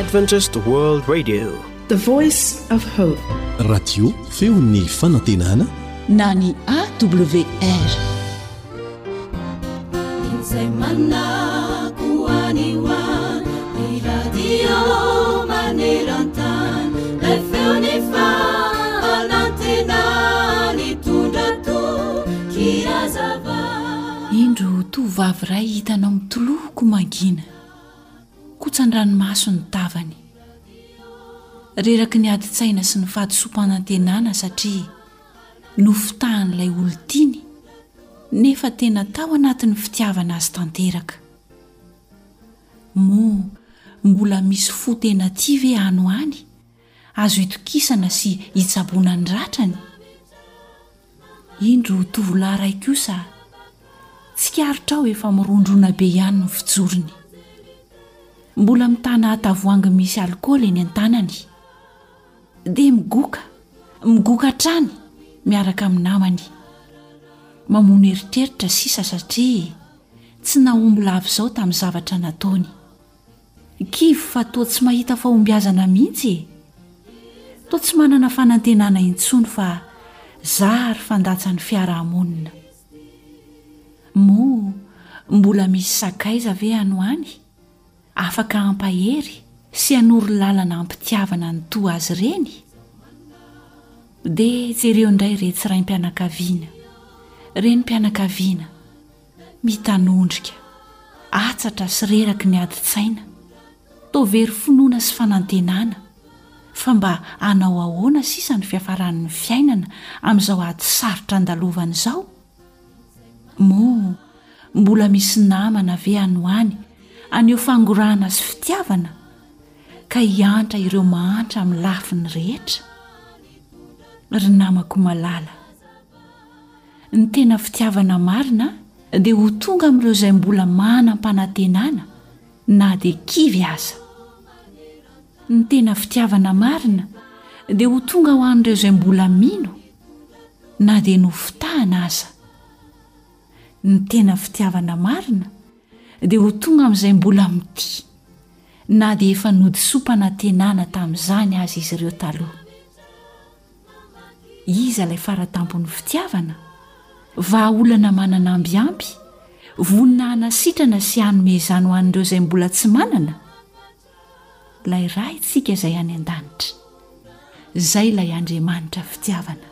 Adventist World Radio, the voice of hope. Radio feon'ny fanantenana na ny AWR. Insemana kuaniwa ni radio manerantan le feoni fa anantena ni tundratu kiazava. Indro tovavy ray hitanao mitoloko mangina kotsan-dranomaso ny tavany, reraky ny adi-tsaina sy ny fahadisom-panantenana satria nofitahan'ilay olo-tiny nefa tena tao anatin'ny fitiavana azy tanteraka. Moa mbola misy fo tena tia ve ano any azo hitokisana sy hitsaboana ny ratrany? Indro tovolahy ray kosa tsikarotrao efa mirondrona be ihany ny fijorony, mbola mitana hatavoangy misy alikaoly eny an-tanany, dia migoka trany miaraka amin'ny namany, mamono eritreritra sisa satria tsy nahomby lava izao tamin'ny zavatra nataony. Kivy fa toa tsy mahita fahombiazana mihitsy, toa tsy manana fanantenana intsony fa zary fandatsany fiarahamonina. Moa mbola misy sakaiza ve ano any afaka ampahery sy hanoro lalana ampitiavana ny toa azy ireny? Dia jereo indray retsy ray mpianakaviana, reny mpianakaviana mitanondrika atsatra sy reraky ny adi-tsaina, toa very finoana sy fanantenana fa mba hanao ahoana sisa ny fiafaran'ny fiainana amin'izao ady sarotra andalovana izao? Moa mbola misy namana ve ano any aneo fangorahana sy fitiavana ka hiantra ireo mahantra amin'ny lafiny rehetra? Ry namako malala, ny tena fitiavana marina dia ho tonga amin'ireo izay mbola manam-panantenana na dia kivy aza. Ny tena fitiavana marina dia ho tonga ho an'ireo izay mbola mino na dia nofitahana aza. Ny tena fitiavana marina dia ho tonga amin'izay mbola mity na dia efa nodisompanantenana tamin'izany azy izy ireo taloha. Iza ilay faratampon'ny fitiavana? Vahaolana manana ambiampy, vonina hanasitrana sy hanomezana ho an'ireo izay mbola tsy manana. Ilay ray tsika izay any an-danitra, izay ilay Andriamanitra fitiavana.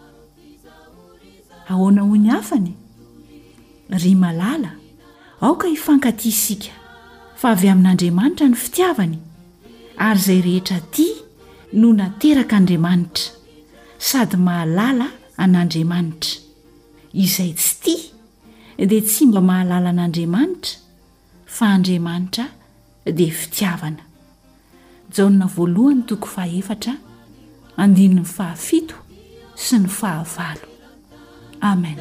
Ahoana ho ny hafany? Ry malala, aoka hifankatia isika fa avy amin'Andriamanitra ny fitiavany, ary izay rehetra tia no nateraka Andriamanitra sady mahalala an'Andriamanitra. Izay tsy tia dia tsy mba mahalala an'Andriamanitra, fa Andriamanitra dia fitiavana. Jaona 1:4, 5 sy ny 9. Amen.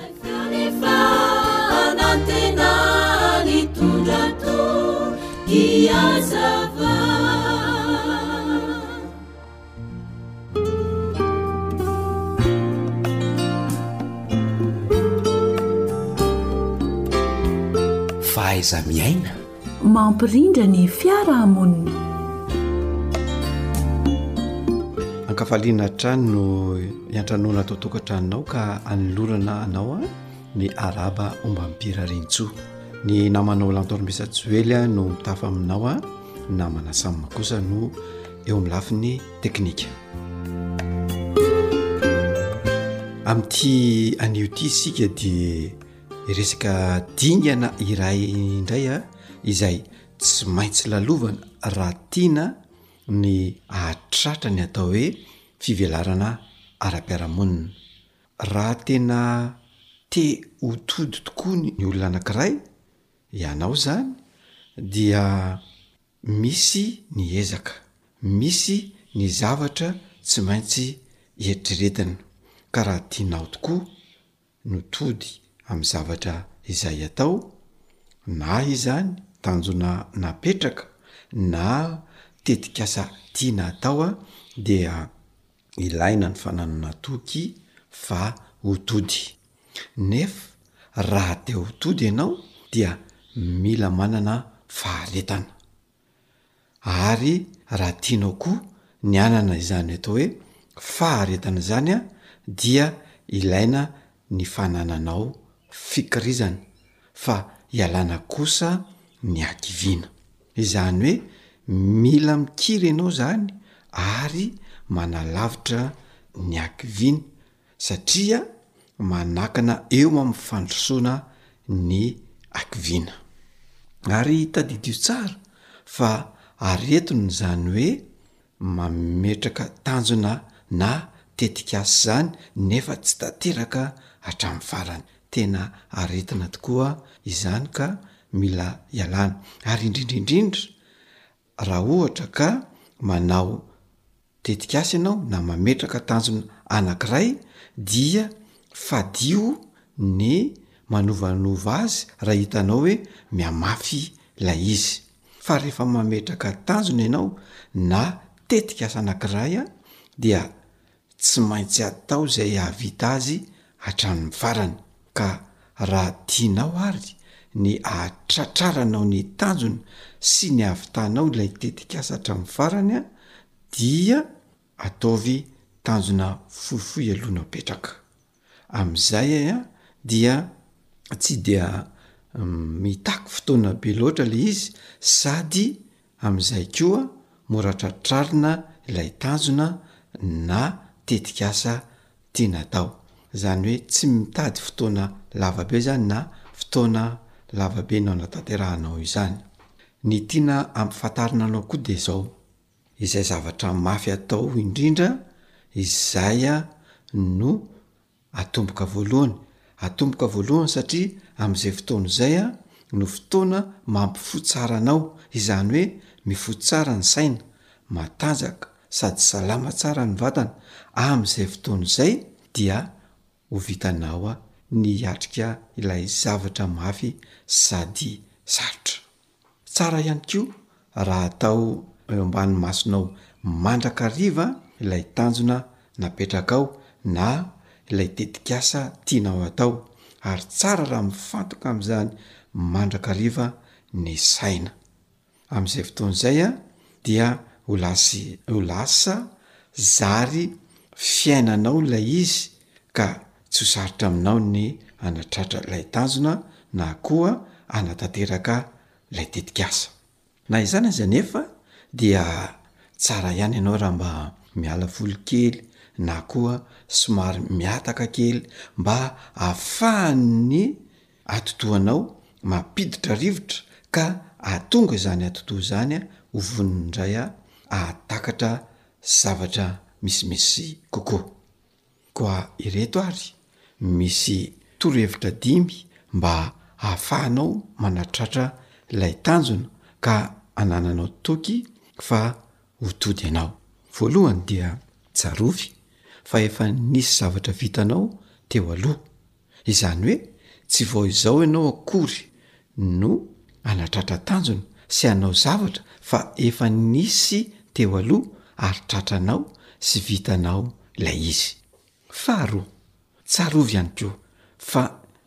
Fahaiza miaina, mampirindra ny fiarahamonina. Ankafaliana trano no iantranoana atao tokantranonao ka anolorana anao ny araba omba mipira rintsoa. Ny namanao lantoromesa Joely no mitafa aminao, namana Samma kosa no eo amin'ny lafiny teknika. Amin'ity anio ity isika dia resaka dingana iray indray izay tsy maintsy lalovana raha tiana ny ahatratra ny atao hoe fivelarana ara-piarahamonina. Raha tena te ho tody tokoa ny olona anankiray, ianao zany dia misy ny ezaka, misy ny zavatra tsy maintsy hieritreretina. Ka raha tianao tokoa no tody amin'ny zavatra izay atao, na izany tanjona napetraka na tetikasa tiana atao, dia ilaina ny fananana toky fa ho tody. Nefa raha te ho tody ianao dia mila manana faharetana. ary raha tianao koa ny anana izany atao hoe faharetana zany a dia ilaina ny fanananao fikirizana fa ialana kosa ny akivina. Izany hoe mila mikiry ianao zany ary manalavitra ny akivina satria manakana eo am'fandrosoana ny akivina. Ary tadidio tsara fa aretony zany hoe mametraka tanjona na tetikasa zany nefa tsy tateraka hatramin'ny farany. Tena aretina tokoa izany ka mila ialana. Ary indrindrindrindra raha ohatra ka manao tetikasa ianao na mametraka tanjona anankiray dia fadio ny manovanova azy raha hitanao hoe miamafy ilay izy. Fa rehefa mametraka tanjona ianao na tetikasa anankiray a dia tsy maintsy atao zay ahavita azy hatramin'ny farany. Ka raha tianao ary ny ahatratraranao ny tanjona sy ny ahavitanao ilay tetikasa hatramin'ny farany a dia ataovy tanjona fohifohy aloha napetraka. Am'izay a dia tsy dia mitaky fotoana be loatra le izy sady am'izay koa mora tratrarina ilay tanjona na tetikasa tianatao. Zany hoe tsy mitady fotoana lavabe zany na fotoana lavabe nao nataterahanao izany. Ny tiana ampifantarina anao koa de zao, izay zavatra mafy atao indrindra izay no atomboka voalohany. Atomboka voalohany satria am'izay fotoana izay no fotoana mampifotsara anao. Izany hoe mifotsara ny saina, matanjaka sady salama tsara ny vatana. Am'izay fotoana izay dia ho vitanao ny atrika ilay zavatra mafy sady sarotra. Tsara ihany koa raha atao eo ambany masonao mandrakariva ilay tanjona napetraka ao na ilay tetikasa tianao atao. Ary tsara raha mifantoka am'izany mandrakariva ny saina. Am'izay fotoana izay dia ho lasa zary fiainanao ilay izy ka tsy ho sarotra aminao ny anatratra ilay tanjona na koa anatanteraka ilay tetikasa. Na izany aza nefa dia tsara ihany ianao raha mba miala voly kely na koa somary miataka kely mba ahafahany atotoanao mampiditra rivotra ka ahatonga izany atotoa izany ho vonindray ahatakatra zavatra misimisy kokoa. Koa ireto ary misy torohevitra 5 mba ahafahanao manatratra ilay tanjona ka anananao toky fa hotody ianao. Voalohany dia tsarovy fa efa nisy zavatra vitanao teo aloha. Izany hoe tsy vao izao ianao akory no anatratra tanjona sy anao zavatra fa efa nisy teo aloha ary tratranao sy vitanao ilay izy. Faharoa, tsarovy ihany koa fa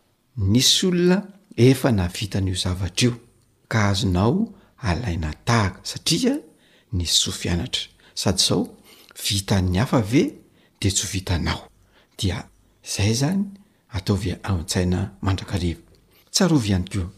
nisy olona efa navitan'io zavatra io ka azonao alaina tahaka satria nisy sofianatra. Sady zao vitan'ny hafa ve de tsy vitanao. Dia zay zany ataovy an-tsaina mandrakariva. Tsarovy ihany koa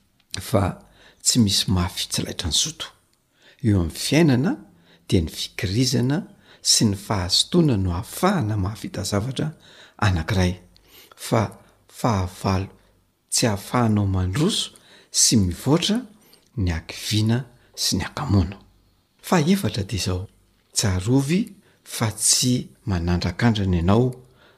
fa tsy misy mahafitsilaitra ny soto. Eo amin'ny fiainana dia ny fikirizana sy ny fahasotoana no ahafahana mahavita zavatra anankiray. Fa fahavalo tsy ahafahanao mandroso sy mivoatra ny akivina sy ny akamoana. Fa efatra dia zao, tsarovy fa tsy manandrakandrana ianao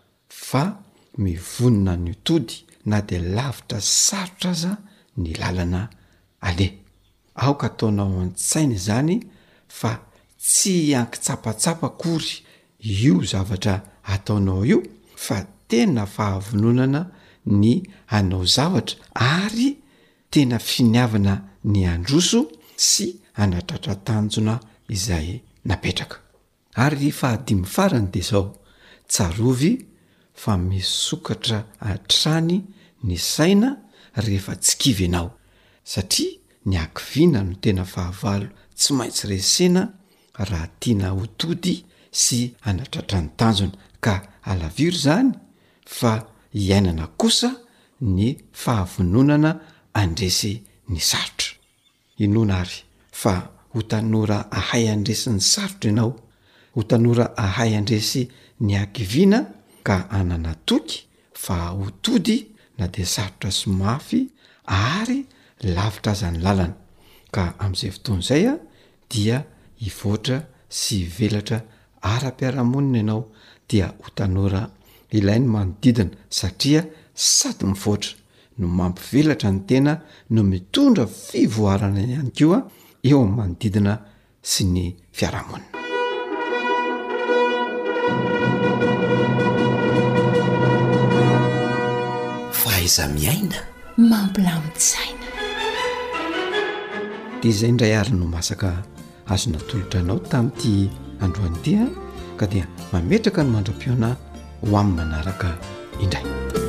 fa mivonona ny tody na dia lavitra sarotra aza ny lalana ale. Aoka ataonao an-tsaina izany fa tsy hankitsapatsapa kory io zavatra ataonao io fa tena fahavononana ny hanao zavatra ary tena finiavana ny androso sy anatratra tanjona izay napetraka. Ary fahadimy farany dia zao, tsarovy fa misokatra hatrany ny saina rehefa tsy kivy ianao satria ny akivina no tena fahavalo tsy maintsy resena raha tiana hotody sy anatratra ny tanjona ka alaviro zany fa iainana kosa ny fahavononana andresy ny sarotra. Inona ary fa ho tanora ahay andresy ny sarotra ianao, ho tanora ahay andresy ny akivina ka anana toky fa hotody na dia sarotra sy mafy ary lavitra aza ny lalana. Ka amin'izay fotoan'izay dia hivoatra sy velatra ara-piarahamonina ianao dia ho tanora ilainy manodidina satria sady mivoatra no mampivelatra ny tena no mitondra fivoarana ihany koa eo amin'ny manodidina sy ny fiarahamonina. Faiza miaina mampilamin-tsaina. Dia izay indray ary no masaka azo natolotra anao tamin'ity androany ity ka dia mametraka no mandram-piona ho amin'ny manaraka indray.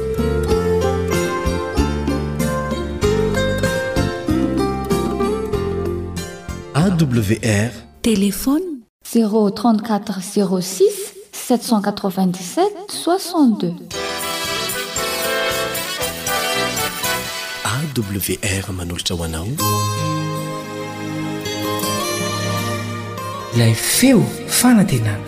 AWR Téléphone 034 06 797 62. AWR manolotra ho anao ilay feo fanantenana.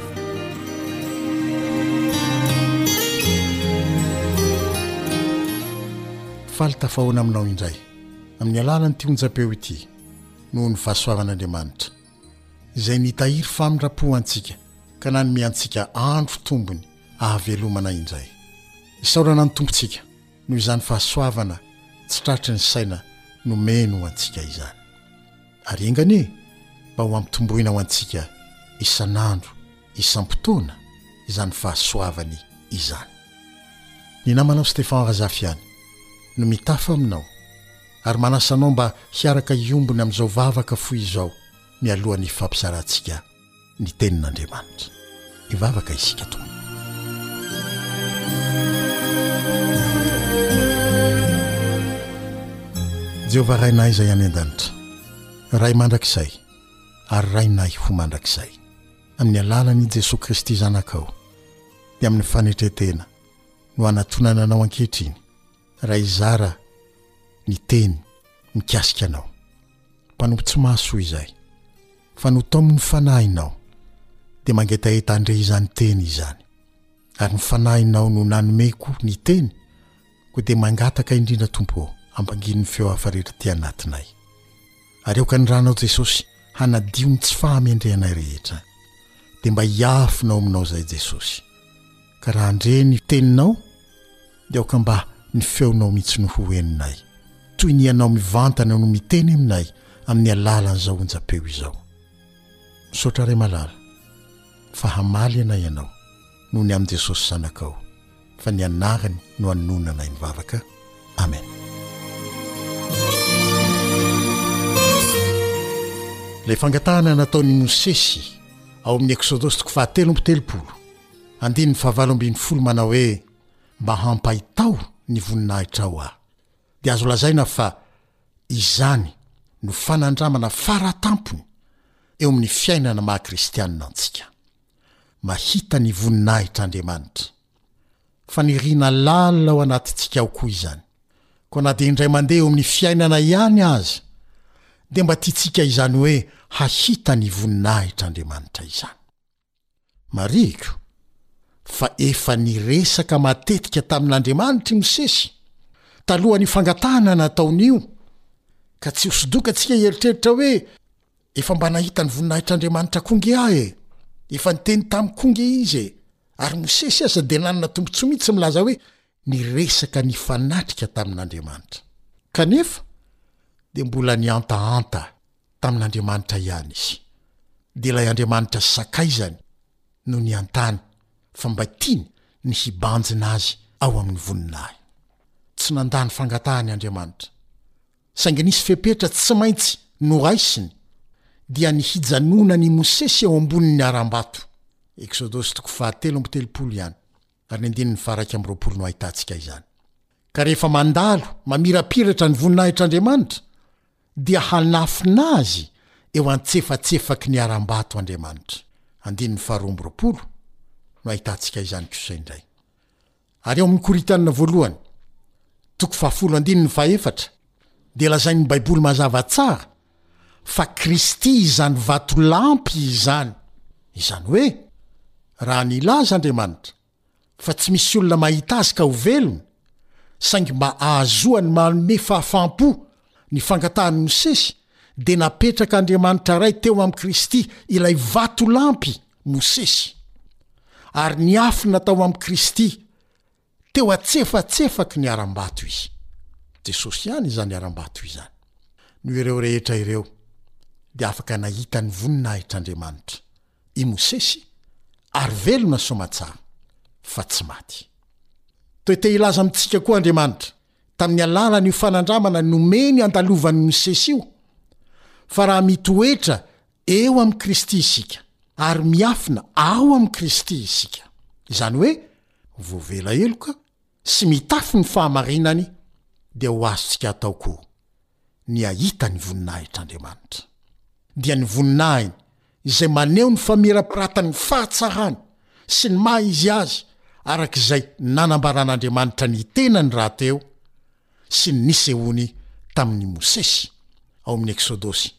Faly tafahoana aminao indray amin'ny alalany ity onjam-peo ity noho ny fahasoavan'Andriamanitra izay nitahiry famindrapo antsika ka nanome antsika andro tombony ahavelomana indray. Isaorana ny tompontsika noho izany fahasoavana tsy tratry ny saina nomeno ho antsika izany. Ary enganie mba ho ampitomboina ho antsika isan'andro isam-potoana izany fahasoavany izany. Ny namanao Stefan Razafiany no mitafa aminao ary manasanao mba hiaraka iombony amin'izao vavaka foy izao mialohan'ny fampisarantsika ny tenin'Andriamanitra. Ivavaka isika tompoko. Jehovah rainay izay any an-danitra, ray mandrakizay ary rainay ho mandrakizay amin'ny alalan'i Jesosy Kristy zanakao dia amin'ny fanetretena no anatonana anao ankehitriny raha izara ny teny mikasika anao. Mpanompo tsy mahasoa izay fa no tao amin'ny fanahinao dia mangetaheta andre izany teny izany ary ny fanahinao no nanomeko ny teny ko dia mangataka indrindra tompo ampanginy feo hafarehitra ty anatinay. Ary eo ka ny ranao Jesosy hanadio ny tsy fahamendrehanay rehetra dia mba hiafinao aminao zay Jesosy ka raha andre ny teninao dia aoka mba ny feonao mihitsy no hoeninay toy ny ianao mivantana no miteny aminay amin'ny alalan'izao onjam-peo izao. Misaotra ray malala fa hamaly anay ianao noho ny amin'i Jesosy zanakao fa ny anarany no anonanay ny vavaka. Amen. Ilay fangatahana nataon'ny Mosesy ao amin'ny Exodosy 7:30 andininy 7:20 manao hoe mba hampahitao ny voninahitra ao aho. Dia azo lazaina fa izany no fanandramana faratampony eo amin'ny fiainana maha-kristianina antsika. Mahita ny voninahitr'Andriamanitra. Fa ny riana lalina ao anatintsika ao koa izany. Ko na dia indray mandeha eo amin'ny fiainana ihany aza dia mba tiantsika izany hoe hahita ny voninahitr'Andriamanitra izany. Mariko fa efa niresaka matetika tamin'Andriamanitra i Mosesy talohan'ny fangatahana nataon'io ka tsy hosodokantsika hieritreritra hoe efa mba nahita ny voninahitr'Andriamanitra konge ahy efa niteny tamin'ny konge izy ary Mosesy aza dia nanana tombontsoa mihitsy milaza hoe niresaka ny fanatrika tamin'Andriamanitra. Kanefa dia mbola niantaanta tamin'Andriamanitra ihany izy. Dia ilay Andriamanitra sakaizany no niantany fa mba tiany ny hibanjina azy ao amin'ny voninahy. Tsy nandany fangatahany Andriamanitra. Saingy nisy fepetra tsy maintsy noraisiny dia ny hijanonany Mosesy ao ambonin'ny aram-bato. Exodosy 7:30 ihany. Ary ndininy 2:20 no ahitantsika izany. Ka rehefa mandalo mamirapiratra ny voninahitr'Andriamanitra dia hanafina azy eo antsefatsefaky ny aram-bato Andriamanitra. Andiny 2 no ahitantsika izany kosa indray. Ary ao amin'ny Korintianina 1 14 dia lazain'ny Baiboly mazava tsara fa Kristy izany vatolampy izany. Izany hoe raha nilaza Andriamanitra fa tsy misy olona mahita azy ka ho velona, saingy mba ahazoany manome fahafampo ny fangatahany Mosesy, dia napetraka Andriamanitra ray teo amin'ny Kristy ilay vatolampy Mosesy. Ary ny afo natao amin'ny Kristy teo atsefatsefaky ny aram-bato izy. Jesosy ihany izany aram-bato izany. No ireo rehetra ireo dia afaka nahita ny voninahitr'Andriamanitra i Mosesy ary velona soamatsara fa tsy maty. Toete ilaza amintsika koa Andriamanitra tamin'ny alalany io fanandramana nomeny andalovan'ny Mosesy io, fa raha mitoetra eo amin'ny Kristy isika ary miafina ao amin'ny Kristy isika, izany hoe voavela eloka sy mitafy ny fahamarinany, dia ho azontsika atao koa ny ahita ny voninahitr'Andriamanitra. Dia ny voninahiny izay maneho ny famirapiratany fahatsarany sy ny maha izy azy arak'izay nanambaran'Andriamanitra ny tenany rahateo sy ny nisehoany tamin'ny Mosesy ao amin'ny Eksodosy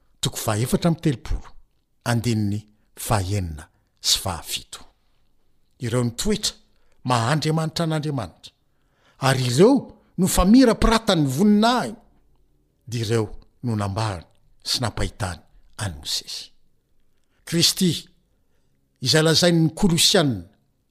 4:13 andininy 9 sy 7. Ireo ny toetra maha-Andriamanitra an'Andriamanitra, ary ireo no famirapiratany voninahiny, dia ireo no nambarany sy nampahitany any Mosesy. Kristy izay lazainy ny Kolosianina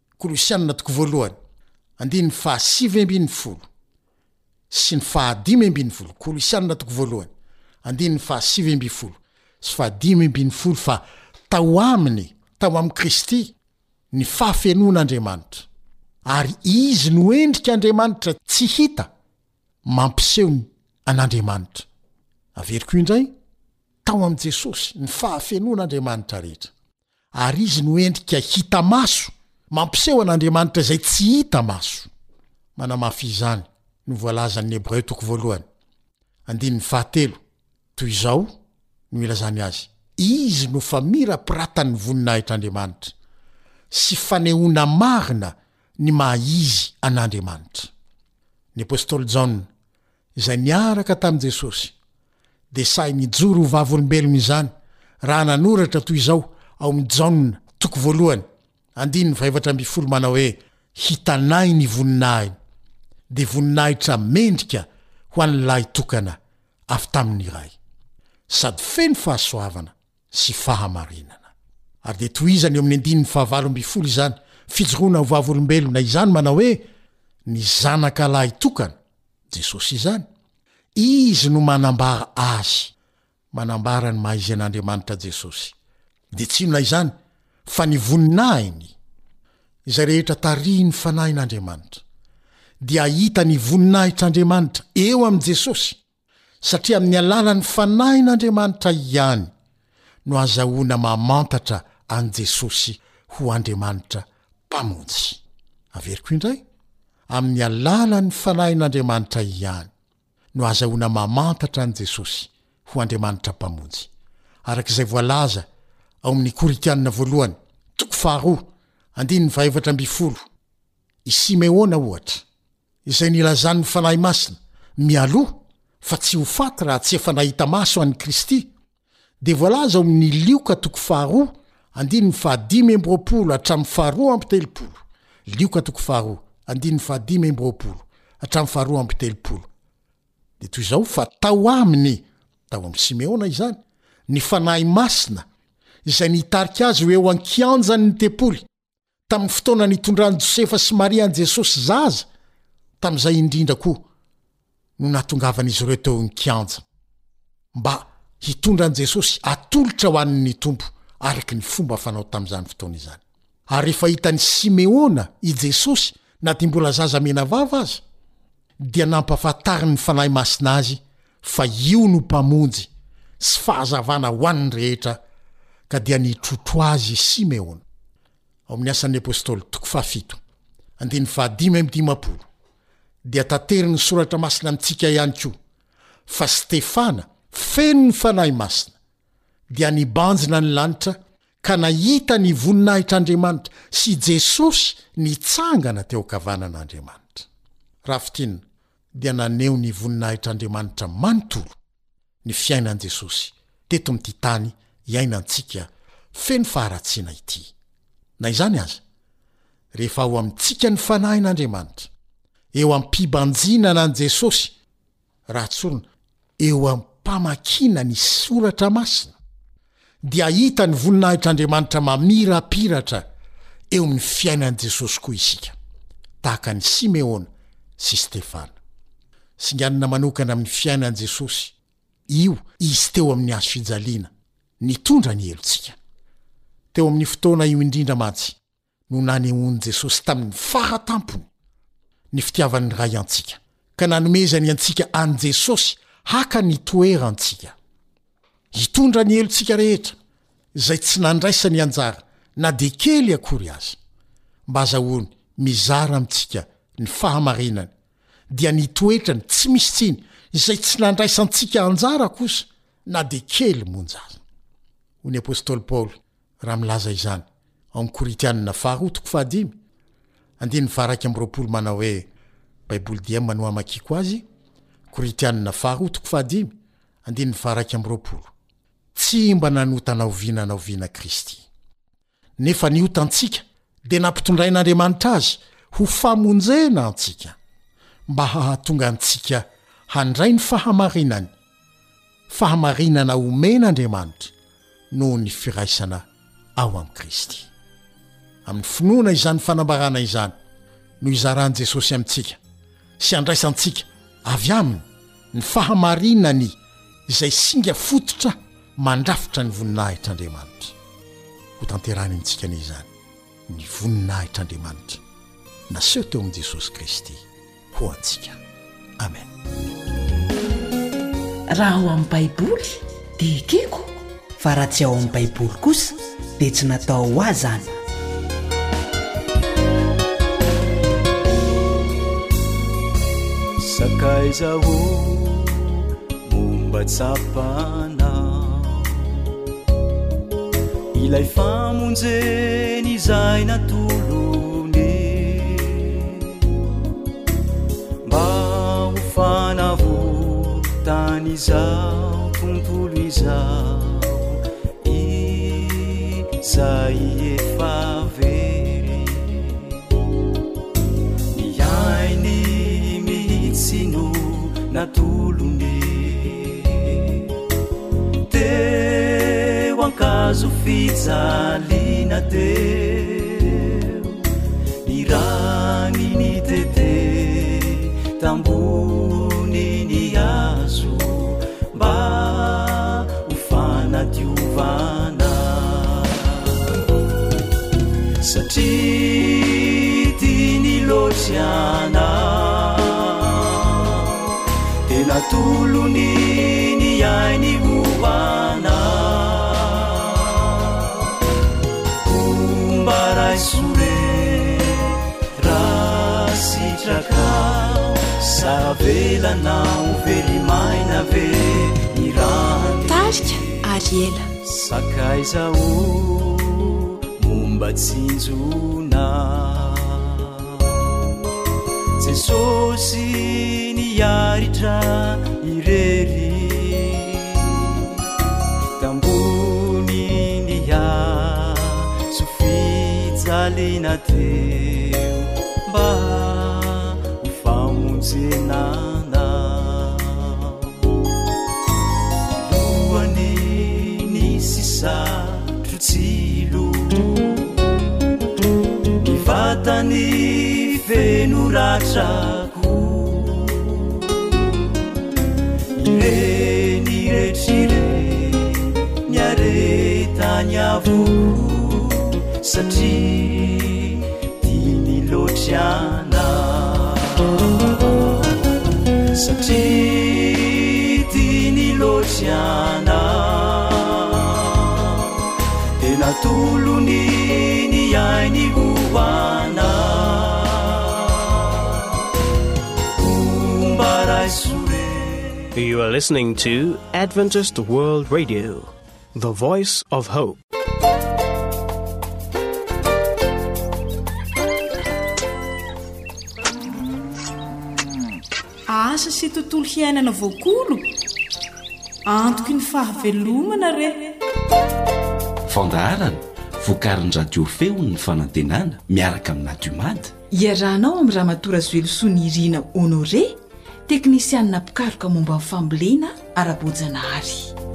2:7 andiny 7:10 sy ny 5:10, Kolosianina 2:7 andiny 7:10 sy 5:10, fa tao amin'ny Kristy ny fahafenon'Andriamanitra, ary izy no endrika Andriamanitra tsy hita mampiseho an'Andriamanitra. Averiko indray, tao amin'ny Jesosy ny fahafenon'Andriamanitra rehetra, ary izy no endrika hita maso mampiseho an'Andriamanitra izay tsy hita maso. Manamafy izany no voalazan'ny Hebreo 1 andiny 7 toy izao no ilazany azy: izy no famirapiratany voninahitr'Andriamanitra sy fanehoana marina ny maha izy an'Andriamanitra. Ny apôstôly Jaona izay niaraka tamin'i Jesosy dia sahy nijoro ho vavolombelona izany raha nanoratra toy izao ao amin'ny Jaona 1 andiny 7 manao hoe: hitanay ny voninahiny, dia voninahitra mendrika ho an'ilay tokana avy tamin'ny iray, sady feno fahasoavana sy fahamarinana. Ary dia toizany eo amin'ny andiny 9 izany fijoroana ho vavolombelona izany manao hoe: ny zanaka lahy tokana, Jesosy izany, izy no manambara azy, manambara ny maha izy an'Andriamanitra Jesosy. Dia tsy inona izany fa ny voninahiny izay rehetra tarihiny fanahin'Andriamanitra, dia ahita ny voninahitr'Andriamanitra eo amin'ny Jesosy, satria amin'ny alalan'ny fanahin'Andriamanitra ihany no azahoana mamantatra an Jesosy ho Andriamanitra mpamonjy. Averiko indray, amin'ny alalan'ny fanahin'Andriamanitra ihany no azahoana mamantatra an Jesosy ho Andriamanitra mpamonjy, arak'izay voalaza ao amin'ny Korintianina 1 andiny 7 i Simeona ohatra, izay nilazan'ny fanahy masina mialoha fa tsy ho faty raha tsy efa nahita maso an'i Kristy, dia voalaza ao amin'ny Lioka 2 andiny 5 hatramin'ny 2 Lioka 2 andiny 5 hatramin'ny 2 dia toy izao: fa tao amin'ny Simeona izany ny fanahy masina izay nitarika azy ho eo an-kianjan'ny tempoly tamin'ny fotoana nitondran'i Josefa sy Maria an Jesosy zaza, tamin'izay indrindra koa no natongavan'izy ireo teo ny kianja, mba hitondra an Jesosy atolotra ho an'ny tompo araky ny fomba fanao tamin'izany fotoana izany. Ary rehefa hitan'ny Simeona i Jesosy na dia mbola zaza menavava aza, dia nampahafantariny ny fanahy masina azy fa io no mpamonjy sy fahazavana ho an'ny rehetra, ka dia nitrotro azy Simeona. Ao amin'ny asan'ny apôstôly 7 andiny 5 dia tanteriny soratra masina amintsika ihany koa fa Stefana feno ny fanahy masina dia nibanjina ny lanitra ka nahita ny voninahitr'Andriamanitra sy Jesosy nitsangana teo kavanan'Andriamanitra. Rahafitina dia naneho ny voninahitr'Andriamanitra manontolo ny fiainan' Jesosy teto amin'ity tany iainantsika feno faharatsiana ity. Na izany aza, rehefa ao amintsika ny fanahin'Andriamanitra, eo ampibanjinana an' Jesosy, raha tsorona eo ampamakina ny soratra masina, dia hita ny voninahitr'Andriamanitra mamirapiratra eo amin'ny fiainan' Jesosy koa isika, tahaka ny Simeona sy Stefana. Singanina manokana amin'ny fiainan' Jesosy, io izy teo amin'ny hazo fijaliana, nitondra ny helontsika. Teo amin'ny fotoana io indrindra mantsy no nanehoan'i Jesosy tamin'ny fahatampony ny fitiavan'ny ray antsika, ka nanomezany antsika an' Jesosy haka ny toerantsika. Hitondra ny helontsika rehetra izay tsy nandraisany anjara na de kely akory azy, mba azahoany mizara amintsika ny fahamarinany, dia nitoetrany tsy misy tsiny izay tsy nandraisantsika anjara kosa na de kely monja azy. Hoy ny apôstôly Paoly raha milaza izany ao amin'ny Koritianina 4:5, andiny 2 manao hoe Baiboly dia manoa amakiko azy, Koritianina 4:5, andiny 2. Tsy mba nanotanao oviana Kristy, nefa niotantsika dia nampitondrain'Andriamanitra azy ho famonjena antsika, mba hahatonga antsika handray ny fahamarinana omen'Andriamanitra noho ny firaisana ao am Kristy. Amin'ny finoana izany fanambarana izany no izaran'i Jesosy amintsika sy andraisantsika avy aminy ny fahamarinany izay singa fototra mandrafitra ny voninahitr'Andriamanitra. Ho tanterany amintsika ny izany ny voninahitr'Andriamanitra naseho teo amin'i Jesosy Kristy ho antsika. Amen. Raha ao amin'ny Baiboly dia ekeko, fa raha tsy ao amin'ny Baiboly kosa dia tsy natao ho azy zany. Sakaizaho momba tsapana, ilay famonjeny izay natolony, mba ho fanavotany izao tontolo izao izay efa very, ny ainy mihitsino natolony, teo ankazo fijaliana teo, ny rany ny tete tambony ny azo, mba ho fanadiovana, satria tiany loatry anao, tena tolony ny ainy hoana, fomba raisore raha sitrakao, savelanao verimaina ve ny rany tarika ary ela. Sakaizao momba tsinjona, Jesosy niaritra irery, tambony ny azo fijaliana teo, mba ho famonjenana, lohany nisy satro tsilo, ny vatany feno ratrako, ireny retrire ny aretany avoko, satria tiany loatry anao, satria tiany loatry anao, tena tolony ny ainy hoana, You are listening to Adventist World Radio, the voice of hope. Asa sy tontolo hiainana voakolo antoky ny fahavelomana re fandaharana voakarin-radio feony ny fanantenana miaraka amin'ny nadiomady iarahnao amin'ny Ramatoa Zoelosoa Irina Honoré teknisianina pikaroka momba ny fambolena ara-bojanahary.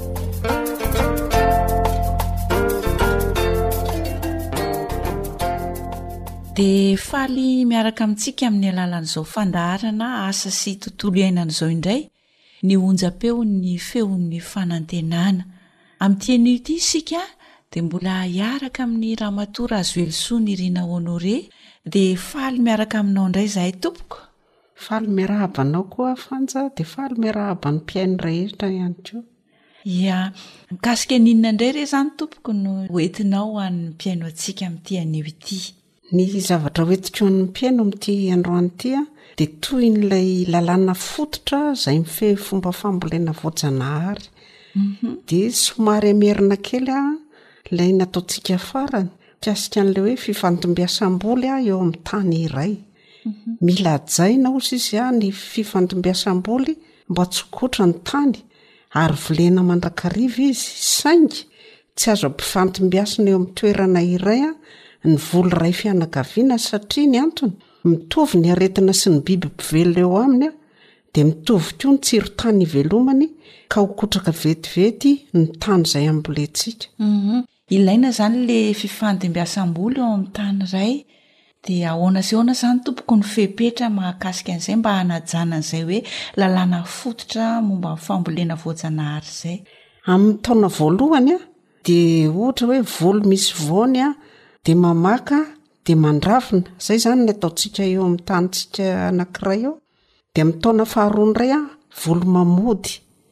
Dia faly miaraka amintsika amin'ny alalan'izao fandaharana asa sy tontolo iainan'izao indray ny onjam-peo ny feon'ny fanantenana. Amin'ity anio ity isika dia mbola hiaraka amin'ny Ramatoa Zoelosoa Irina Honoré dia faly miaraka aminao indray izahay tompoko. Faly miarahabanao koa Fanja dia faly miarahaban'ny mpiaino rehetra ihany koa. Ia, mikasika ninona indray re izany tompoko no hoentinao an'ny mpiaino antsika amin'ity anio ity. Ny zavatra hoentiko ny mpiaino amin'ity androany ity dia toy n'ilay lalàna fototra izay mifehy fomba fambolena voajanahary. Dia somary amerina kely ilay nataontsika farany kiasika an'ilay hoe fifantombiasam-boly eo amin'ny tany iray. Mila hajaina ozy izy ny fifantombiasam-boly mba tsokotra ny tany ary volena mandrakariva izy saingy tsy azo ampifantombiasana eo amin'ny toerana iray ny voly iray fianakaviana satria ny antony mitovy ny aretina sy ny biby mpivelona eo aminy dia mitovy koa ny tsiro tany ivelomany ka hokotraka vetivety ny tany izay ambolentsika. Ilaina izany ilay fifantombiasam-boly eo amin'ny tany iray dia ahoana sy ahoana izany tompoko ny fepetra mahakasika an'izay mba hanajana an'izay hoe lalàna fototra momba ny fambolena voajanahary izay. Amin'ny taona voalohany dia ohatra hoe voly misy voany dia mamaka dia mandravina izay izany ny ataontsika eo amin'ny tanyntsika anankiray eo. Dia amin'ny taona faharoa indray voly mamody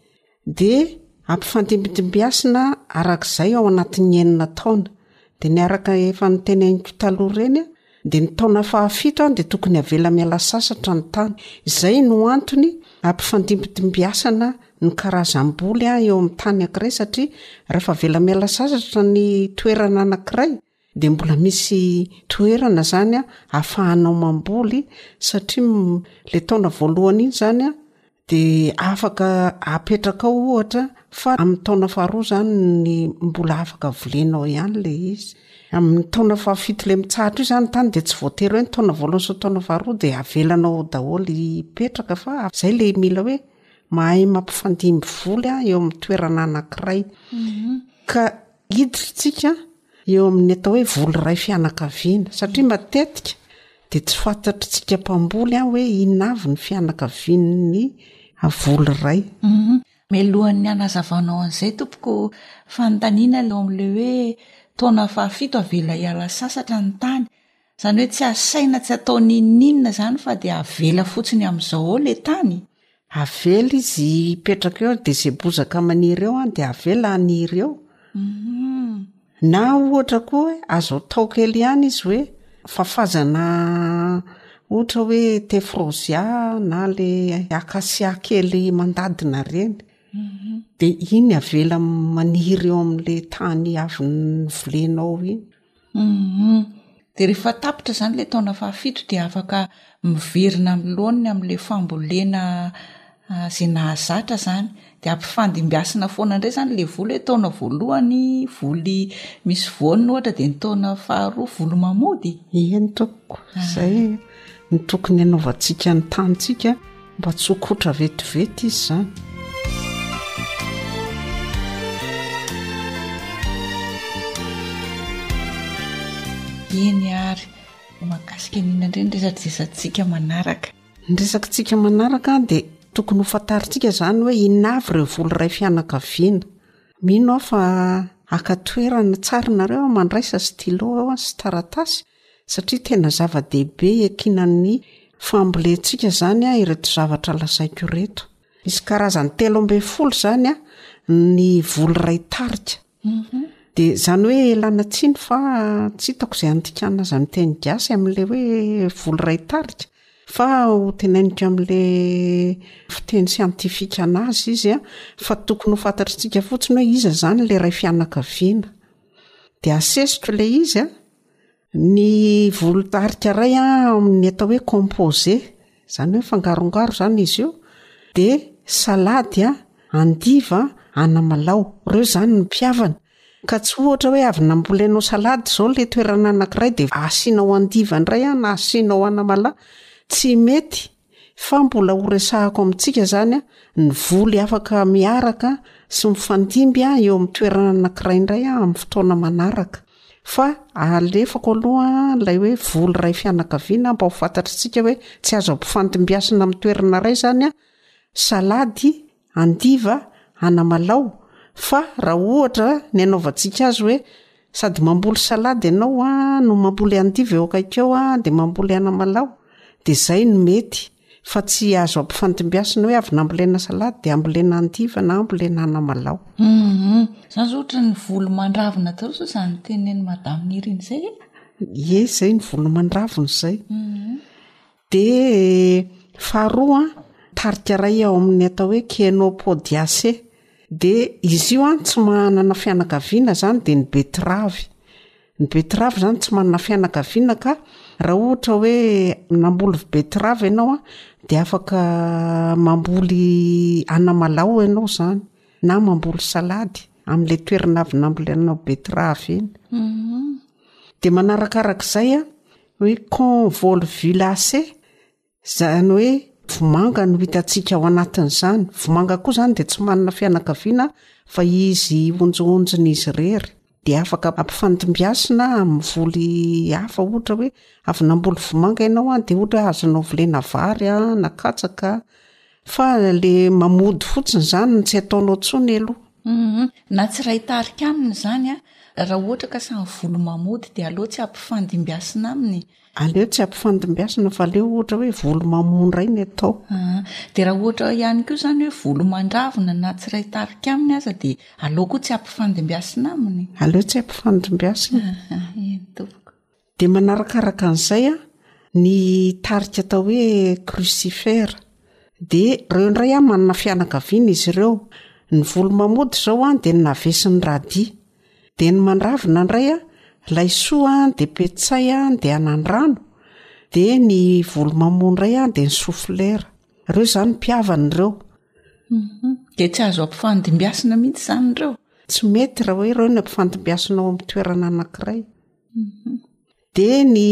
dia ampifantimbitimbiasina arak'izay ao anatin'ny enina taona. Dia ny araka efa niteneniko taloha ireny dia ny taona fahafito dia tokony avela miala sasatra ny tany. Izay no antony ampifantimbitimbiasana ny karazam-boly eo amin'ny tany anankiray satria rehefa avela miala sasatra ny toerana anankiray dia mbola misy toerana izany ahafahanao mamboly satria ilay taona voalohany iny izany dia afaka apetraka ao ohatra fa amin'ny taona faharoa izany ny mbola afaka volenao ihany ilay izy. Amin'ny taona fahafito ilay mitsahatra io izany tany dia tsy voatery hoe ny taona voalohany sy taona faharoa dia avelanao daholo petraka fa izay ilay mila hoe mahay mampifandimby voly eo amin'ny toerana anankiray. Ka hiditra eo amin'ny atao hoe voly iray fianakaviana satria matetika dia tsy fantatritsika mpamboly hoe inona avy ny fianakavian'ny voly iray. Melohan'ny anazavanao an'izay tompoko fanontaniana eo amin'ilay hoe taona fahafito avela hiala sasatra ny tany. Izany hoe tsy asaina tsy atao ninninona izany fa dia avela fotsiny amin'izao ilay tany. Avela izy petraka eo dia izay bozaka maniry eo dia avela aniry eo. Na ohatra koa hoe azo atao kely ihany izy hoe fafazana ohatra hoe tefrozia na le akasia kely mandadina reny. Dia iny avela maniry eo amin'ilay tany avy ny volenao iny. Dia rehefa tapitra izany ilay taona fahafito dia afaka miverina amin'ny laoniny amin'ilay fambolena izay nahazatra izany. Dia ampifandimbiasana foana indray izany ilay voly hoe taona voalohany voly misy voany ohatra dia ny taona faharoa voly mamody. Eny tompoko izay ny tokony hanaovantsika ny tanyntsika mba tsy hokotra vetivety izy izany. Eny ary makasika nina indray nresadresantsika manaraka. Ny resakantsika manaraka dia tokony ho fantaritsika izany hoe inona avy ireo voly iray fianakaviana. Mino aho fa akatoerana tsarinareo mandraisa stylo eo sy taratasy satria tena zava-dehibe ekinan'ny fambolentsika izany ireto zavatra lasaiko ireto. Misy karazany 13 izany ny voly iray tarika. Dia izany hoe elana tsiny fa tsy hitako izay andikana azy amin'ny teny gasy amin'ilay hoe voly iray tarika fa ho tenainitra amin'le fiteny siantifika anazy izy a fa tokony ho fantatritsika fotsiny hoe iza zany le ray fianakaviana dia asesitro le izy a ny volotarika ray a amin'ny atao hoe composé zany hoe fangarongaro zany izy io dia salady a andiva anamalao ireo zany ny mpiavana ka tsy ohatra hoe avy nambola ianao salady zao le toerana anankiray dia asianao andiva ndray a na asianao anamalao tsy mety fa mbola horesahako amintsika zany a ny voly afaka miaraka sy mifandimby a eo amin'ny toerana anankiray indray a amin'ny fotoana manaraka fa alefako aloha ilay hoe voly ray fianakaviana mba ho fantatritsika hoe tsy azo ampifandimbiasina amin'ny toerana ray zany a salady andiva anamalao fa raha ohatra ny anaovantsika azy hoe sady mamboly salady ianao a no mamboly andiva eo akaikeo a dia mamboly anamalao dia zay no mety fa tsy azo ampifandimbiasina hoe avy nambolena salady dia ambolena andiva na ambolena anamalao zany zo ohatra ny volo mandravina tao so zany teneny madamo Nirina zay e zay ny volo mandravina zay dia faharoa tarika ray ao amin'ny atao hoe kenopodiacé dia izy io a tsy manana fianakaviana zany dia ny betrave zany tsy manana fianakaviana ka raha ohatra hoe namboly betrave ianao a dia afaka mamboly anamalao ianao zany na mamboly salady amin'le toerana avy nambolenao betrave iny dia manarakarak'izay a hoe convolvulacé zany hoe vomanga no hitantsika ao anatin'izany vomanga koa zany dia tsy manana fianakaviana fa izy onjoonjony izy rery dia afaka ampifandimbiasina amin'ny voly hafa ohatra hoe avy namboly vomanga ianao a dia ohatra azonao vilena vary a na katsaka fa le mamody fotsiny zany no tsy ataonao tsony aloha na tsy ray tarika aminy zany a raha ohatra ka samy volo mamody dia aleo tsy ampifandimbiasina aminy aleo tsy ampifandimbiasina fa aleo ohatra hoe volo mamondray ny atao dia raha ohatra ihany koa zany hoe volo mandravina na tsy ray tarika aminy aza dia aleo koa tsy ampifandimbiasina aminy aleo tsy ampifandimbiasina dia manarakaraka an'izay a ny tarika atao hoe crucifera dia ireo indray a manana fianakaviana izy ireo ny volo mamody zao a dia ny navesin'ny radia dia ny mandravina indray a laisoa dia petsay a dia anandrano dia ny volo mamondray a dia ny soflera ireo zany mpiavana ireo dia tsy azo ampifandimbiasina mihitsy zany ireo tsy mety raha hoe ireo ny ampifandimbiasinao amin'ny toerana anankiray dia ny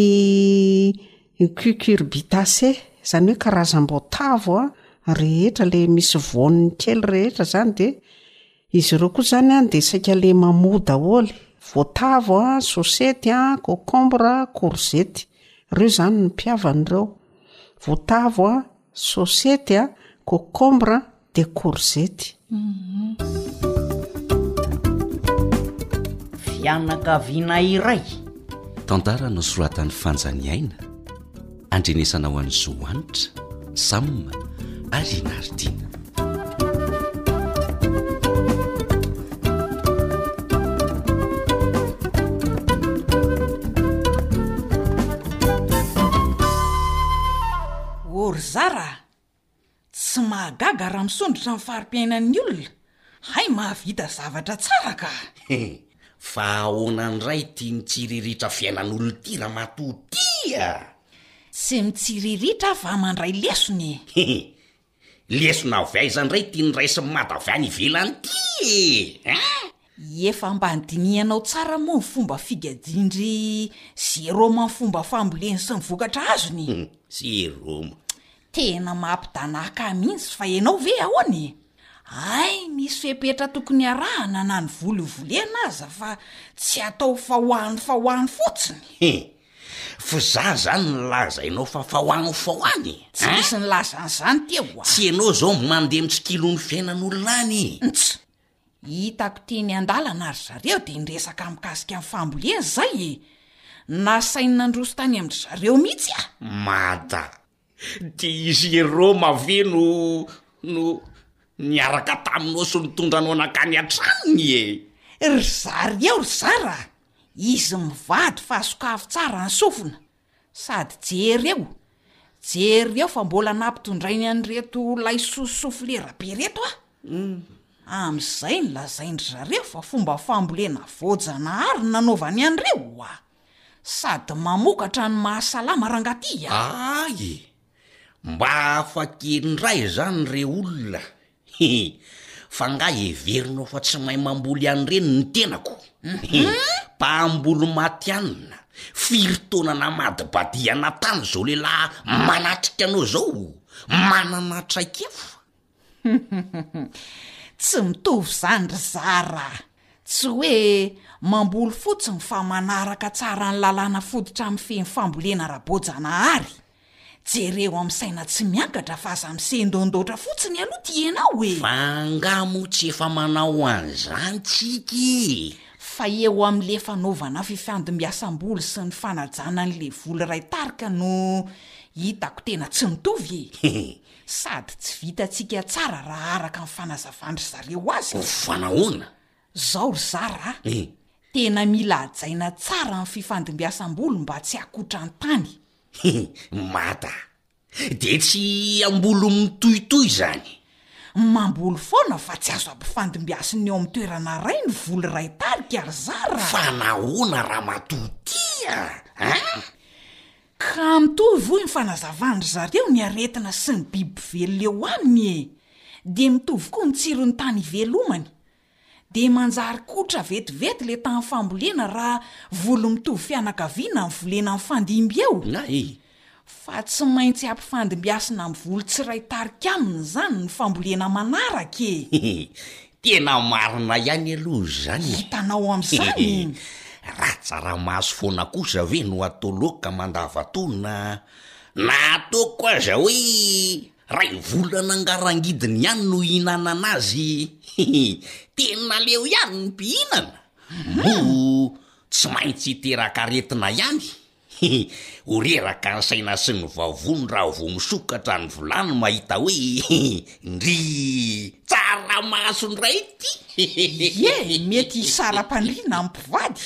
cucurbitacé zany hoe karazam-boatavo a rehetra le misy voaniny kely rehetra zany dia izy ireo koa zany a dia saika le mamody daholo voatavo a sosety a concombre courgette ireo zany ny mpiavana ireo voatavo a sosety a concombre dia courgette fianakaviana iray tantara no soratan'ny fanjaniaina andrenesana ho an'ny zoanitra samma ary nardina orzara tsy mahagaga raha misondrotra amin'ny farim-piainan'ny olona hay mahavita zavatra tsara ka fa ahoanandray tia mitsiriritra fiainan'olona ty raha matotia tsy mitsiriritra fa mandray lesony lesona avy aizandray tia ny raisiny mady avy any ivelany ty efa mba ndinianao tsara moa ny fomba figadindry zeroma ny fomba famboleny sy ny vokatra azony zeroma tena mampidanaka mihitsy fa ianao ve ahoany ay misy fepetra tokony arahana na ny volovolena aza fa tsy atao fahoany fotsiny fa za zany nylaza ianao fa fahoany tsy misy ny lazan'izany teo tsy ianao zao mandeha mitsikilony fiainan'olona any hitako teny andalana ary zareo dia nyresaka mikasika amin'ny fambolena zay nasaina nandroso tany amin'ny zareo mihitsy mada dia izy Roma ve no niaraka taminao sy nitondranao nakany an-tranony ry zara izy mivady fa sokafo tsara ny sofina sady jery eo jery eo fa mbola nampitondrainy an'reto lay sosoflera be reto am'izay ny lazaindry zareo fa fomba fambolena voajanahary nanaovany an'ireo sady mamokatra ny mahasalama rangaty ay mba afakindray zany re olona fa nga everinao fa tsy mahay mamboly an'ireny ny tenako mpahambolo matyanina firy-taona namadibadiana tany zao lehilahy manatrika anao zao manana traikefa tsy mitovy zany ry zara tsy hoe mamboly fotsiny fa manaraka tsara ny lalàna fototra amin'ny feny fambolena rabojanahary jereo amin'ny saina tsy miankatra fa aza misendondotra fotsiny aloha ty ianao fa ngamo tsy efa manao an'izany tsiky fa eo amin'le fanaovana fifandombiasam-boly sy ny fanajana n'le voly ray tarika no hitako tena tsy mitovy sady tsy vitantsika tsara raha araka ny fanazavandry zareo azy fanahoana zao ry zara tena mila ajaina tsara ny fifandombiasam-boly mba tsy hakotra ny tany mata de tsy ambolo mitohitoy zany mamboly foana fa tsy azo ampifandombiasiny eo amin'ny toerana ray ny voly ray tarika ry zara fa nahoana raha matotia ka mitovy hoy ny fanazavandry zareo ny aretina sy ny biby velona eo aminy de mitovy koa ny tsiro ny tany velomany de manjary kotra vetivety le tany fambolena raha volo mitovy fianakaviana ny volena ny fandimby eo fa tsy maintsy ampifandimbiasina amin'ny voly tsy ray tarika aminy zany ny fambolena manaraka tena marina ihany aloha zany hitanao amin'izany raha tsara maso foana kosa ve no atao loka mandavatona na ataoko aza hoe ray volana angarangidiny ihany no hihinana anazy tena leo ihany ny mpihinana mo tsy maintsy hiteraka aretina ihany oreraka ny saina sy ny vavony raha vo misokatra ny volany mahita hoe ndry tsara maso ndray ty mety sara-pandriana amin'ny mpivady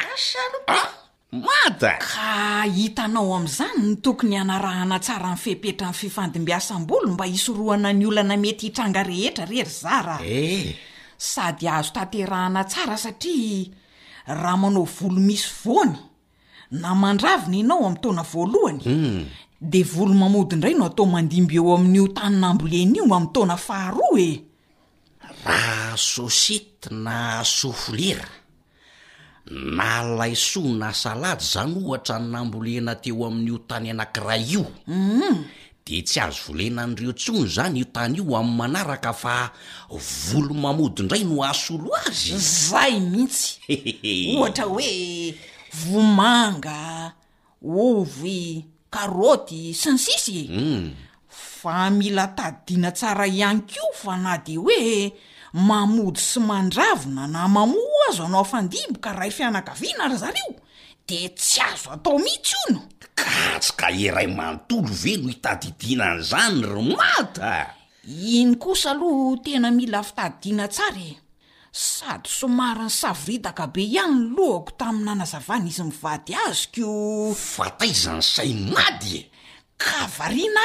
mata ka hitanao amin'izany ny tokony anarahana tsara ny fepetra ny fifandimbiasam-boly mba hisorohana ny olana mety hitranga rehetra rery zara sady azo tanterahana tsara satria raha manao volo misy voany na mandravina ianao amin'ny taona voalohany de volo mamody indray no atao mandimby eo amin'io tany nambolena io amin'ny taona faharoa raha sosity na soflera na laisoa na salady zany ohatra ny nambolena teo amin'io tany anankiray io de tsy azo volena an'ireo tsony zany io tany io amin'ny manaraka fa volo mamody indray no asolo azy zay mihitsy ohatra hoe vomanga ovy karoty sy ny sisy fa mila tadina tsara ihany ko fa na de hoe mamody sy mandravina na mamoa azo anao fandimboka ray fianakaviana ry zareo de tsy azo atao mihitsy ono ka tsy ka eray manontolo ve no hitadidiana an'izany ry mata iny kosa aloha tena mila fitadidiana tsara sady somary ny savoritaka be ihany lohako tamin'ny nanazavana izy mivady azoko fa taizany say mady ka variana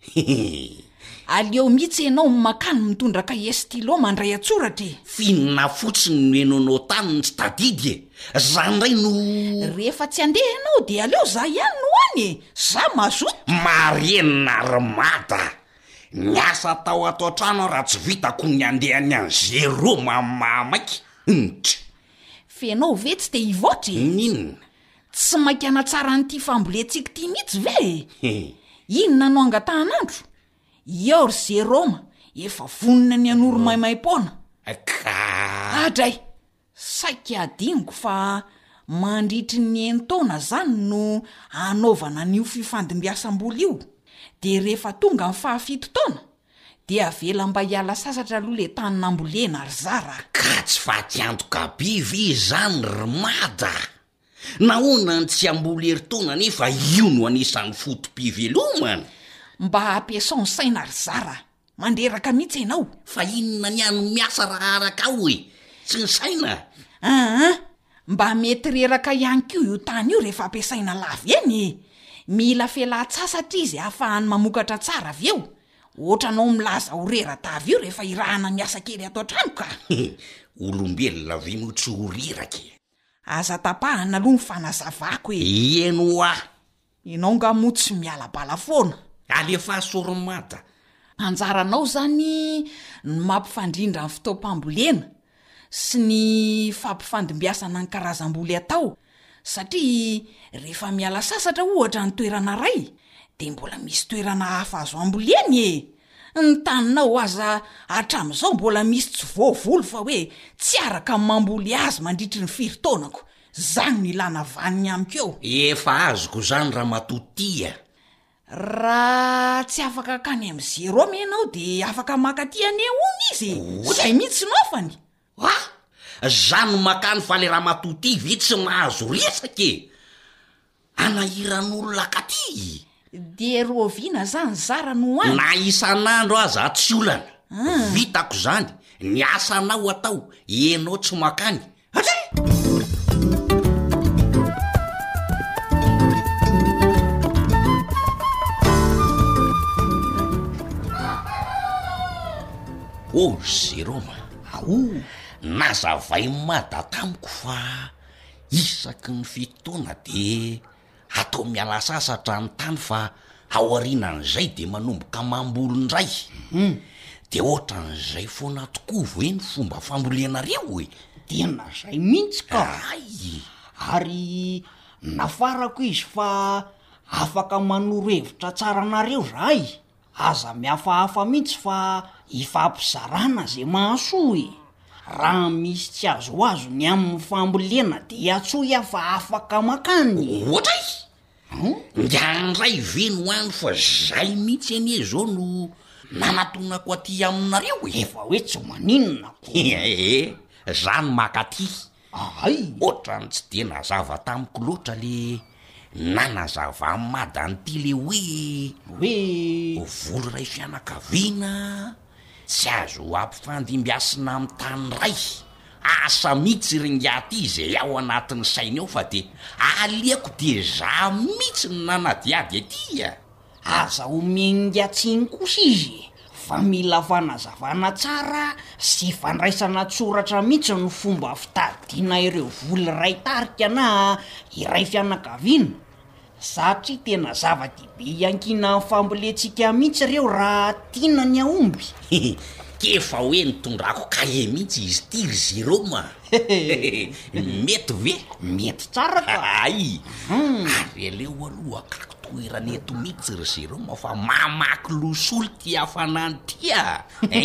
aleo mihitsy ianao makany mitondraka estilo mandray atsoratra finina fotsiny no enonao tany ny tsy tadidy zany ray no rehefa tsy andeha ianao de aleo za ihany no any za mazoto marienina ry mata ny asa tao atao trano raha tsy vitako ny andehany any zero mamamaiky fenao ve tsy te hivoatra inona tsy maikana tsara nyity fambolentsika ty mihitsy ve inona no angatahanandro eo ry zeroma efa vonina ny anoro maimaim-pona adray saika adiniko fa mandritry ny enitaona zany no anaovana n'io fifandimbiasam-boly io de rehefa tonga ny fahafito taona de avela mba hiala sasatra aloha le tany nambolena ry zara ka tsy fahatiantoka bivy zany ry mada nahoana ny tsy amboly heritaona nefa io no anisan'ny fotom-pivelomana mba ampiasao ny saina ry zara mandreraka mihitsy ianao fa inona ny ano miasa raha araka ao tsy ny saina mba mety reraka ihany ko io tany io rehefa ampiasaina lavy eny mila felan-tsasatra izy ahafahany mamokatra tsara avy eo ohatranao milaza horera-tavy io rehefa irahana miasa kely ato an-trano ka olombelona vimotsy horiraka aza tapahana aloha ny fanazavako eno a ianao ngamotsy mialabala foana alefa soromata anjaranao zany ny mampifandrindra ny fitaopambolena sy ny fampifandimbiasana ny karazam-boly atao satria rehefa miala sasatra ohatra ny toerana ray de mbola misy toerana hafa azo amboleny ny taninao aza hatram'izao mbola misy tsy voavolo fa hoe tsy araka mamboly azy mandritry ny firy-taonako zany ny ilana vaniny amiko eo efa azoko zany raha matotia raha tsy afaka kany am' 0 menao de afaka makatyane ony izy zay mihitsy nofany zany makany fa le raha matoty vitsy mahazo resake anahiran'olona katy de rovina zany zara no any na isan'andro aza tsy olana vitako zany ny asanao atao enao tsy makany Zeroma nazavay mada tamiko fa isaky ny fitoana de atao miala sasatra ny tany fa aorinan'izay de manomboka mambolondray de ohatran'izay foana tokoa voe ny fomba fambolenareo tena zay mihitsy ka ary nafarako izy fa afaka manoro hevitra tsaranareo zahay aza mihafahafa mihitsy fa ifampizarana zay mahasoa raha misy tsy azo azo ny amin'ny fambolena de atsoy afa afaka makany ohatray ndrandray veno any fa zay mihitsy anie zao no nanatonako aty aminareo efa hoe tsy maninona zany makaty ohatrany tsy de nazava tamiko loatra le nanazava mada nyty le hoe volo ray fianakaviana tsy azo ampifandimbiasina amy tany ray asa mihitsy ringaty izay ao anatin'ny sainy ao fa de aliako de za mihitsy ny nanadiady atya aza omengatsiny kosa izy fa mila fanazavana tsara sy fandraisana tsoratra mihitsy ny fomba fitadiana ireo voly ray tarika na iray fianakaviana satria tena zava-dehibe iankina famboletsika mihitsy ireo raha tiana ny aomby kefa hoe nitondrako kahe mihitsy izy ty ry Zeroma mety ve mety tsara ka ary aleo aloha akako toerana eto mihitsy ry Zeroma fa mamaky losolo ty hafanany tya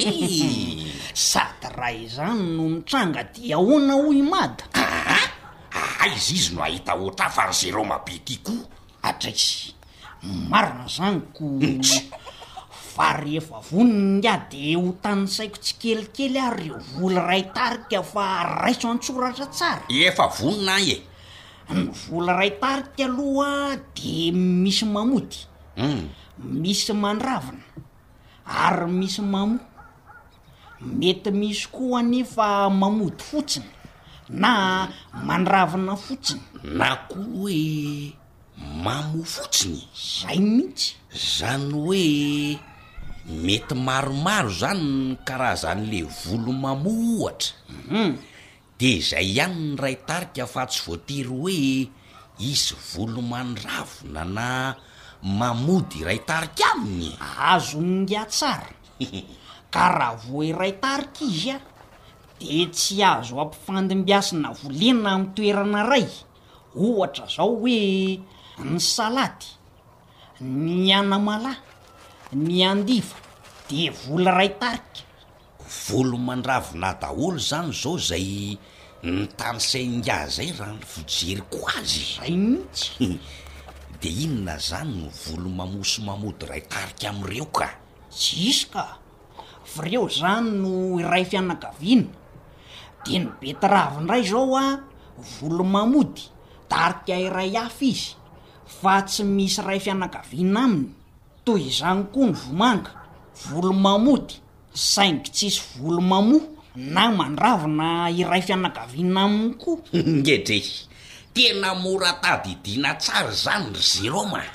sady raha izany no mitranga di ahoana hoy mada izy no ahita oatra fa ry Zeroma be ty koa atraisy marina zany ko fa rehefa voniny a de ho tany saiko tsy kelikely ary reo voly ray tarika fa raiso antsoratra tsara efa vonina ny voly ray tarika aloha de misy mamody misy mandravina ary misy mamo mety misy koa anefa mamody fotsiny na mandravina fotsiny na koa hoe mamo fotsiny zay mihitsy zany hoe mety maromaro zany ny karazan'le volo mamo ohatra de zay ihany ny ray tarika fa tsy voatery hoe isy volo mandravina na mamody ray tarika aminy azo nga tsara ka raha voe ray tarika izy a de tsy azo ampifandimbiasina volena amy toerana ray ohatra zao hoe ny salady ny anamala ny andiva de voly ray tarika volo mandravina daholo zany zao zay ny tany sainga zay raha ny fijeriko azy zay mihitsy de inona zany ny volo mamoso mamody ray tarika am'ireo ka tsisy ka fa reo zany no iray fianakaviana de ny betiravindray zao a volo mamody tarika iray hafa izy fa tsy misy ray fianakaviana aminy toy izany koa ny vomanga volo mamody saingy tsisy volo mamo na mandravina iray fianakaviana aminy koa ngedre tena mora tadidina tsara zany ry Zeroma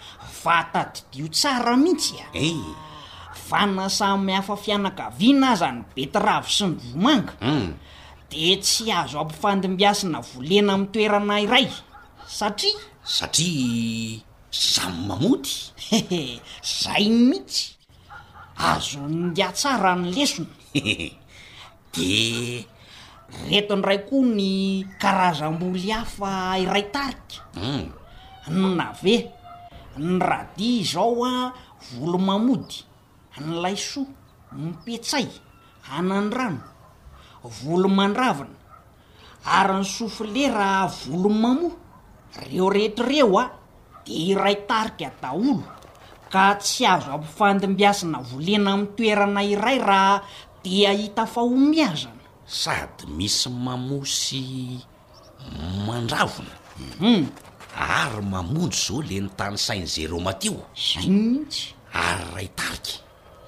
vatadidio tsara mihitsy fa na samy hafa fianakaviana aza ny betravo sy ny vomanga de tsy azo ampifandimbiasina volena amin'ny toerana iray satria samy mamody zay mihitsy azo ndia tsara ny lesona de reto ndray koa ny karazam-boly hafa iray tarika nave ny radi zao a volo mamody, ny laisoa mipetsay anandrano volo mandravina ary ny sofilera volo mamo reo rehetrareo a de iray tarika daholo ka tsy azo ampifandimbiasina volena amin'ny toerana iray raha dia hita fahomiazana sady misy mamosy mandravina ary mamonjy zao le ny tany sainy zero matio zay mihitsy ary ray tarika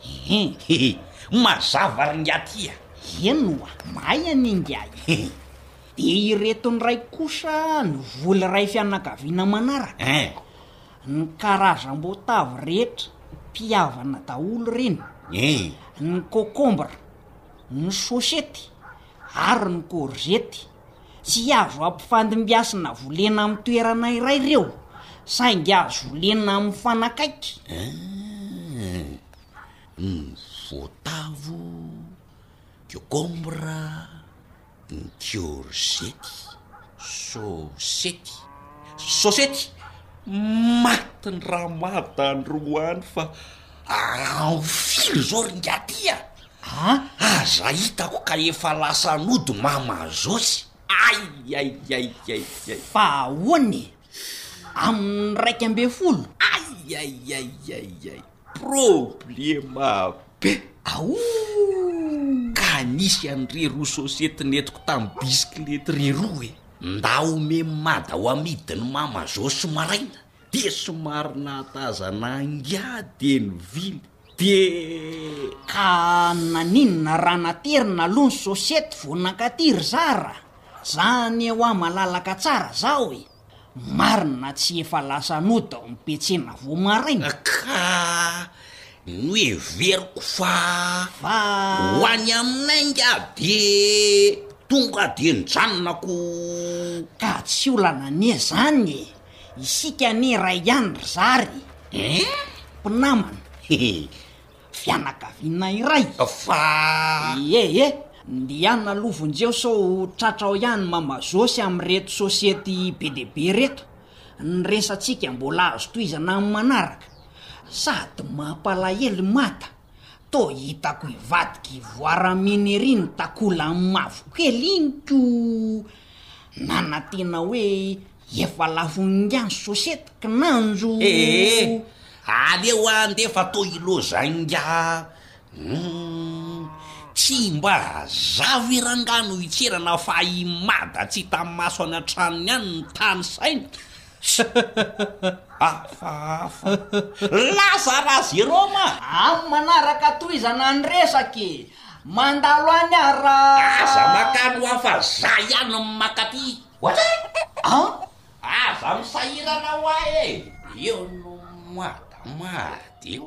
mazava ringatia enoa mahay aningay de ireto ny ray kosa ny voly ray fianakaviana manaraka ny karazam-boatavy rehetra mpiavana daholo reny ny kokombra ny sosety ary ny korzety tsy azo ampifandimbiasina volena amin'ny toerana iray reo saingy azo volena amin'ny fanakaiky ny voatavo kokombra ny korzety sosety maty ny raha matany roany fa filo zao ringatia aza hitako ka efa lasa nody mamazosy ay fa ahoany amin'ny raiky ambe folo ay problema be ka nisy andre roa sosiety netiko tamin'ny bisikilety reroa nda ome mada ho amidiny mamazosy maraina de somary natazana angady ny vily de ka naninona raha naterina aloha ny sosiety vonakatiry zara zany eo a malalaka tsara zao marina tsy efa lasa nody ao mipetsena vo maraina ka no everiko fa hoany aminay nga de tonga de nijanonako ka tsy olana ane zany isika ne ray ihany ry zary mpinamana fianakaviana iray fa ndiana lovonjeo sao tratrao ihany mamazosy amin'ny reto sosiety be dehibe reto ny resatsika mbola azo toizana amin'ny manaraka sady mampalahelo mata to hitako ivadiky voaraminy ery ny takola amin'ny mavokely inko nanatena hoe efa lafongany sosiety kinanjo aleo andefa to ilozanga tsy mba zavo irangano hitserana fa imada tsy tamy maso any antranony ihany ny tany saina lasa raha zero ma amin'ny manaraka toizana ny resaky mandalo any ara aza makano hafa za ihany makaty aza misahirana ho ahy eo no maty eo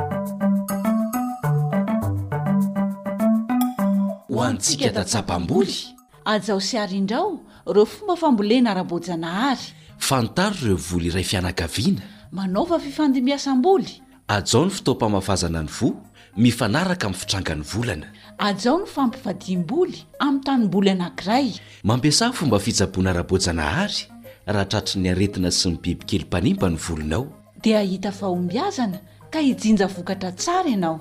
ho antsika datsapamboly ajao sy arindrao reo fomba fambolena ara-bojanahary fantaro ireo voly iray fianakaviana manaova fifandimbiasam-boly ajao ny fotoam-pamafazana ny vo mifanaraka amin'ny fitrangany volana ajao ny fampivadiam-boly amin'ny tanymboly anankiray mampiasa fomba fitsaboana ara-bojanahary raha tratry ny aretina sy ny bibikely mpanimba ny volonao dia ahita fahombiazana ka hijinja vokatra tsara ianao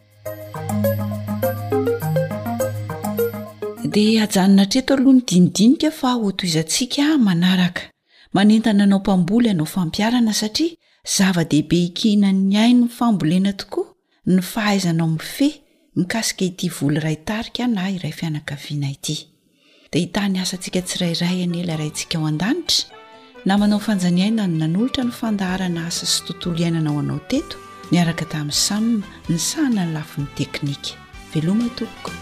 dia ajanona treto aloha ny dinidinika fa hotoizantsika manaraka manentana anao mpamboly anao fampiarana satria zava-dehibe ikinany ainy ny fambolena tokoa ny fahaizanao mifeh mikasika ity voly ray tarika na iray fianakaviana ity dia hitany asantsika tsirairay anela raintsika ao an-danitra na manao fanjaniaina ny nanolotra ny fandaharana asa sy tontolo iainanao anao teto niaraka tamin'ny samina ny sahana ny lafin'ny teknika veloma tompoko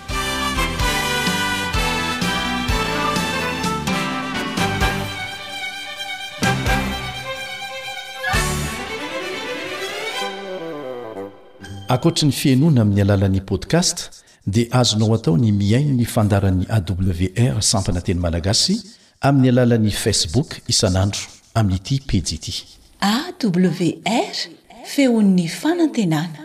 akoatra ny fiainoana amin'ny alalan'ni podcast dia azonao atao ny miaino ny fandaran'ny awr sampana teny malagasy amin'ny alalan'ni facebook isan'andro amin'ity pejy ity awr feon'ny fanantenana.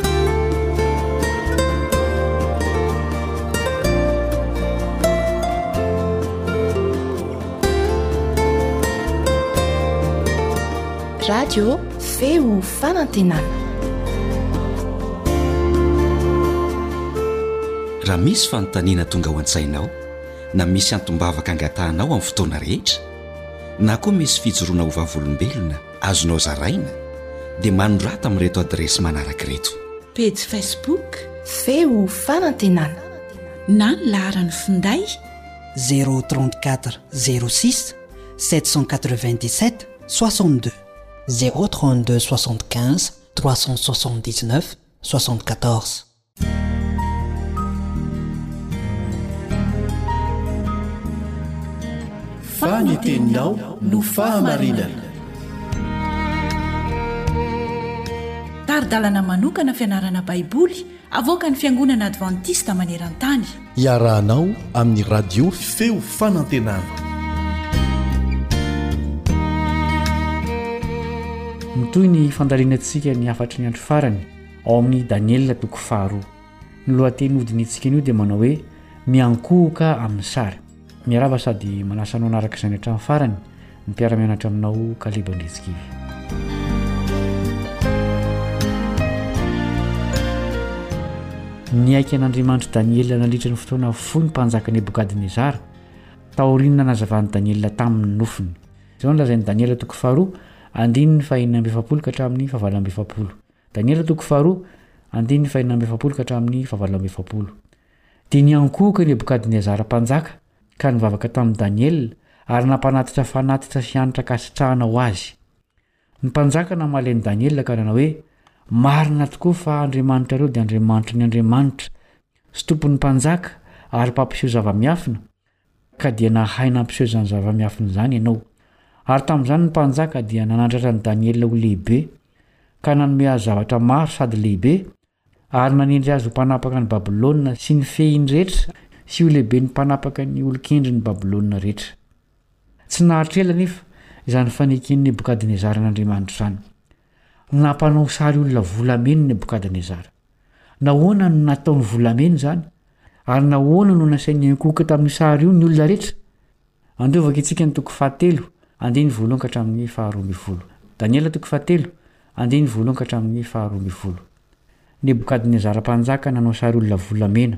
radio feo fanantenana. raha misy fanontaniana tonga ao an-tsainao na misy antombavaka angatahanao amin'ny fotoana rehetra na koa misy fijoroana ho vavolombelona azonao zaraina dia manorata amin'reto adresy manaraka reto: page facebook feo fanantenana, na ny laharany finday 034 06 797 62 032 75 379 74. Faniteninao no fahamarinana. Taridalana manokana fianarana baiboly avoaka ny fiangonana advantista maneran-tany. Iarahanao amin'ny radio feo fanantenana. Mitoy ny fandalinatsika ny afatry ny andro farany ao amin'ny Daniela toko 2. Ny lohateny hodinitsika io dia manao hoe miankohoka amin'ny sary. Miarava sady manasanao anaraka izany hatramin'ny farany ny mpiara-mianatra aminao Kaleba Ndritsikivy. Ny aika an'Andriamanitra Daniela nandritra ny fotoana fony mpanjaka Nebukadnezara taoriana nazavany Daniela tamin'ny nofiny. Izao ny lazainy Daniela toko 2 andininy 570 ka hatramin'ny 770. Daniela toko 2 andininy 570 ka hatramin'ny 770. Dia niankohoka Nebukadnezara mpanjaka ka nivavaka tamin'i Daniela ary nampanatitra fanatitra sy anatra kasitrahana ho azy. Ny mpanjaka namalen'i Daniela ka nanao hoe marina tokoa fa Andriamanitra ireo dia Andriamanitra ny Andriamanitra sy tompon'ny mpanjaka ary mpampiseho zava-miafina, ka dia nahay nampiseho izany zava-miafina izany ianao. Ary tamin'izany ny mpanjaka dia nanandratra ny Daniela ho lehibe ka nanome azy zavatra maro sady lehibe ary nanindry azy ho mpanapaka ny Babilôna sy ny fehiny rehetra sy ho lehibe ny mpanapaka ny olon-kendry ny Babilôna rehetra. Tsy nahatrela nefa izany faneken'ny Nebukadnezara n'Andriamanitra izany. Nampanao sary olona volamena Nebukadnezara. Nahoana no nataony volamena izany? Ary nahoana no nasainy ankohoka tamin'ny sary io ny olona rehetra? Andovaka itsika ny toko 7 andiny 1 ka hatramin'ny 12. Daniela toko 7 andiny 1 ka hatramin'ny 12. Nebukadnezara mpanjaka nanao sary olona volamena.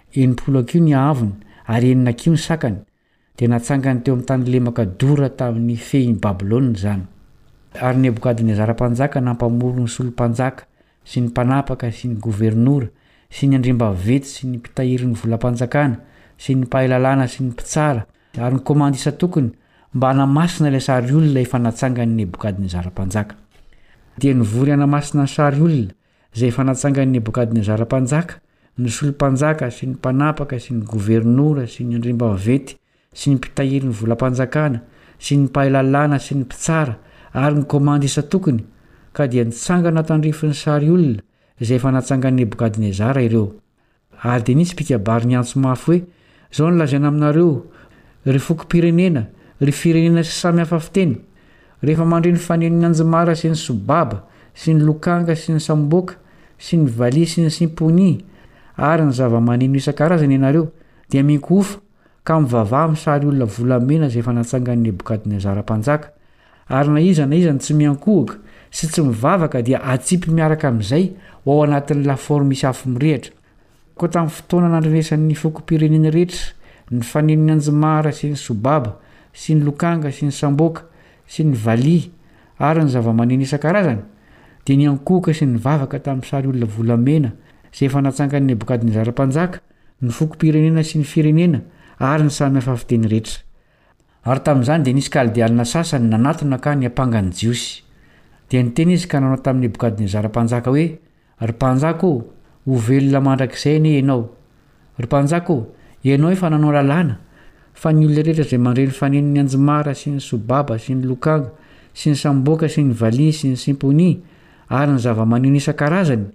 70 kio ny avony ary 9 kio ny sakany, dia natsangany teo amin'ny tany lemaka dora tamin'ny fehiny Babilôna izany. Ary Nebukadnezara mpanjaka nampamoro ny solompanjaka sy ny mpanapaka sy ny governora sy ny andriambavety sy ny mpitahiry ny volam-panjakana sy ny mpahalalana sy ny mpitsara ary ny komandy isa-tokony mba hanamasina ilay sary olona efa natsangany Nebukadnezara mpanjaka. Dia nivory hanamasina ny sary olona izay efa natsangany Nebukadnezara mpanjaka ny solompanjaka sy ny mpanapaka sy ny governora sy ny andriambavety sy ny mpitahiry ny volam-panjakana sy ny mpahalalana sy ny mpitsara ary ny komandy isa-tokony, ka dia nitsangana tandrifin'ny sary olona izay efa natsangany Nebukadnezara ireo. Ary dia nisy mpikabary ny antso mafy hoe izao ny lazaina aminareo ry fokom-pirenena, ry firenena sy samy hafa fiteny, rehefa mandre ny fanen'ny Anjimara sy ny Sobaba sy ny Lokanga sy ny Samboka sy ny Vali sy ny Simponi ary ny zava-maneno isan-karazany ianareo dia minkofa ka mivavaha amin'ny sary olona volamena izay efa natsangany Nebukadnezara mpanjaka. Ary na iza tsy miankohoka sy tsy mivavaka dia atsipy miaraka amin'izay ho ao anatin'ny lafaoro misy afo mirehatra. Koa tamin'ny fotoana nandrenesan'ny fokom-pirenena rehetra ny fanen'ny Anjimara sy ny Sobaba sy ny Lokanga sy ny Samboka sy ny Vali ary ny zava-maneno isan-karazany, dia niankohoka sy nivavaka tamin'ny sary olona volamena izay efa natsangany Nebukadnezara mpanjaka, ny fokom-pirenena sy ny firenena ary ny samy hafa fiteny rehetra. Ary tamin'izany dia nisy kaldianina sasany nanatona ka ny ampangany jiosy. Dia niteny izy ka nanao tamin'ny Nebukadnezara mpanjaka hoe ry mpanjaka ho velona mandrakizay anie ianao. Ry mpanjaka ianao efa nanao lalàna fa ny olona rehetra izay mandreny fanen'ny Anjimara sy ny Sobaba sy ny Lokanga sy ny Samboka sy ny Vali sy ny Simponi ary ny zava-maneno isan-karazany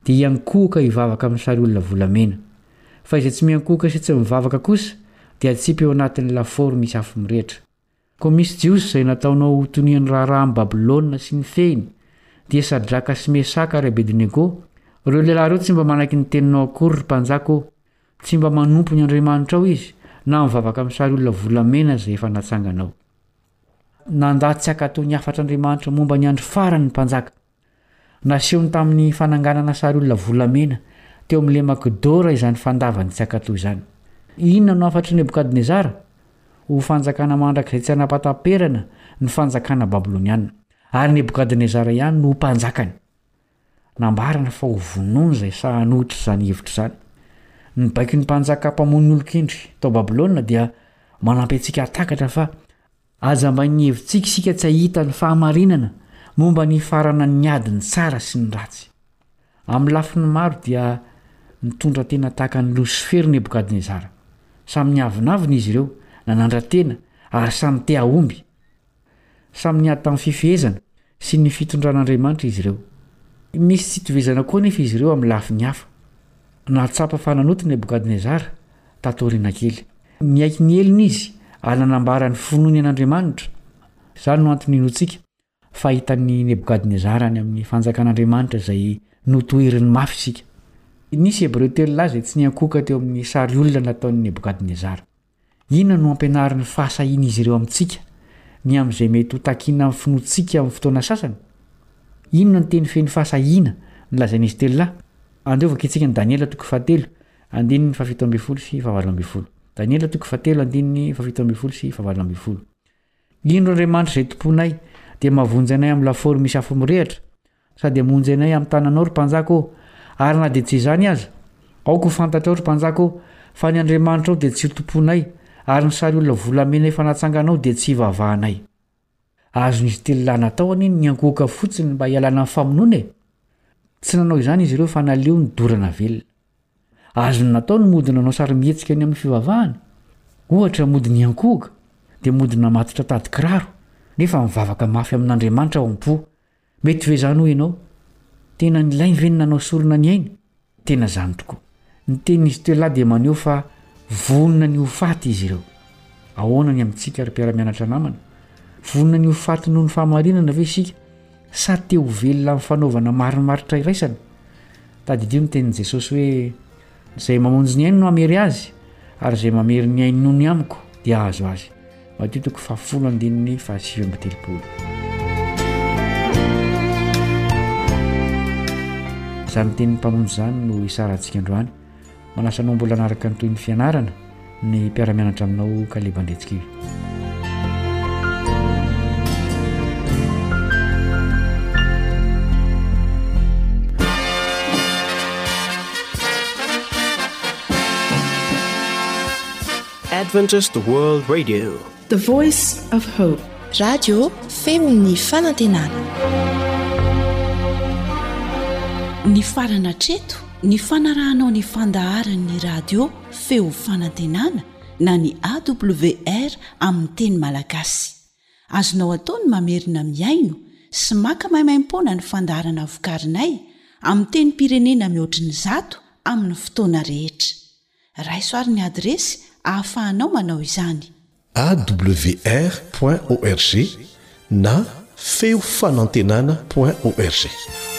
dia iankohoka hivavaka amin'ny sary olona volamena. Fa izay tsy miankohoka sy tsy mivavaka kosa dia tsipy eo anatin'ny lafaoro misy afo mirehitra. Koa misy jiosy izay nataonao ho tonian'ny raharaha amin'ny Babilôna sy ny fehiny, dia Sadraka sy Mesaka ary Abednego, ireo lehilahy ireo tsy mba manaky ny teninao akory ry mpanjaka, tsy mba manompo ny Andriamanitra ao izy na mivavaka amin'ny sary olona volamena izay efa natsanganao. Nandatsy akatony afatr'Andriamanitra momba ny andro farany ny mpanjaka. Nasehony tamin'ny fananganana sary olona volamena teo amin'ilay Makedora izany fandavany tsy akatò izany. Inona no afatry Nebokadnezara? Ho fanjakana mandrakizay tsy anapataperana ny fanjakana Babiloniana, ary Nebokadnezara ihany no mpanjakany. Nambarana fa ho vonoana izay sahanohitra izany hevitra izany. Ny baiky ny mpanjaka mpamono olon-kendry tao Babilôna dia manampy antsika hatakatra fa aza mba ny hevitsika isika tsy ahita ny fahamarinana momba ny farana ny adiny tsara sy ny ratsy. Amin'ny lafiny maro dia nitondra tena tahaka ny Losifery Nebokadnezara. Samy niavinavina izy ireo, nanandra-tena ary samy te ahomby. Samy niady tamin'ny fifehezana sy ny fitondran'Andriamanitra izy ireo. Misy tsy itovezana koa nefa izy ireo amin'ny lafiny hafa. Natsapa fananoto Nebokadnezara tatoriana kely. Niaiky ny eliny izy ary nanambara ny finoany an'Andriamanitra. Izany no antony inotsika fahitan'ny Nebokadnezara any amin'ny fanjakan'Andriamanitra izay notoeriny mafy isika. Nisy Hebreo telo lahy izay tsy niankohoka teo amin'ny sary olona nataon'ny Nebokadnezara. Inona no ampianarin'ny fahasahiana izy ireo amintsika ny amin'izay mety ho takiana amin'ny finoantsika amin'ny fotoana sasany? Inona ny teny feny fahasahiana nolazain'izy telo lahy? Andeo vakitsika ny Daniela 7:7 sy 7:12. Daniela 7:7 sy 7:12. Ino Andriamanitra izay tomponay dia mavonjy anay amin'ny lafaoro misy afo mirehitra, sady hamonjy anay amin'ny tananao ry mpanjaka, ary na dia tsy izany aza, aoko ho fantatrao ry mpanjaka fa ny Andriamanitra ao dia tsy tomponay, ary ny sary olona volamena efa natsanganao dia tsy hivavahanay. Azon'izy telo lahy natao aniny niankohoka fotsiny mba hialana amin'ny famonoana e? Tsy nanao izany izy ireo fa naleo ny dorana velona. Azony natao ny mody nanao sary-mihetsika ny amin'ny fivavahana. Ohatra mody niankohoka dia mody namatotra tady kiraro, nefa mivavaka mafy amin'Andriamanitra ao am-po. Mety ve izany ho ianao? Tena nilay ve ny nanao sorona ny ainy? Tena izany tokoa. Ny tenin'izy telo lahy dia maneho fa vonona ny ho faty izy ireo. Ahoana ny amintsika ry mpiara-mianatra namana? Vonona ny ho faty noho ny fahamarinana ve isika? Sa te ho velona amin'ny fanaovana marimaritra iraisana? Tadidino ny tenin'i Jesosy hoe izay mamonjy ny ainy no amery azy, ary izay mamery ny ainy noho ny amiko dia azo azy. Mateo 10:7. Izany tenin'ny mpamonjy izany no isarantsika androany. Manasanao mbola anaraka ny toy ny fianarana ny mpiara-mianatra aminao Kaleba Ndretsikivy. Adventist World Radio, The Voice of Hope. Radio femon'ny fanantenana. Ny farana treto ny fanarahanao ny fandaharan'ny radio feo fanantenana na ny AWR amin'ny teny malagasy. Azonao ataony mamerina miaino sy maka maimaim-poana ny fandaharana vokarinay amin'ny teny pirenena mihoatriny 100 amin'ny fotoana rehetra. Raisoaryn'ny adresy ahafahanao manao izany: awr.org na feofanantenana.org.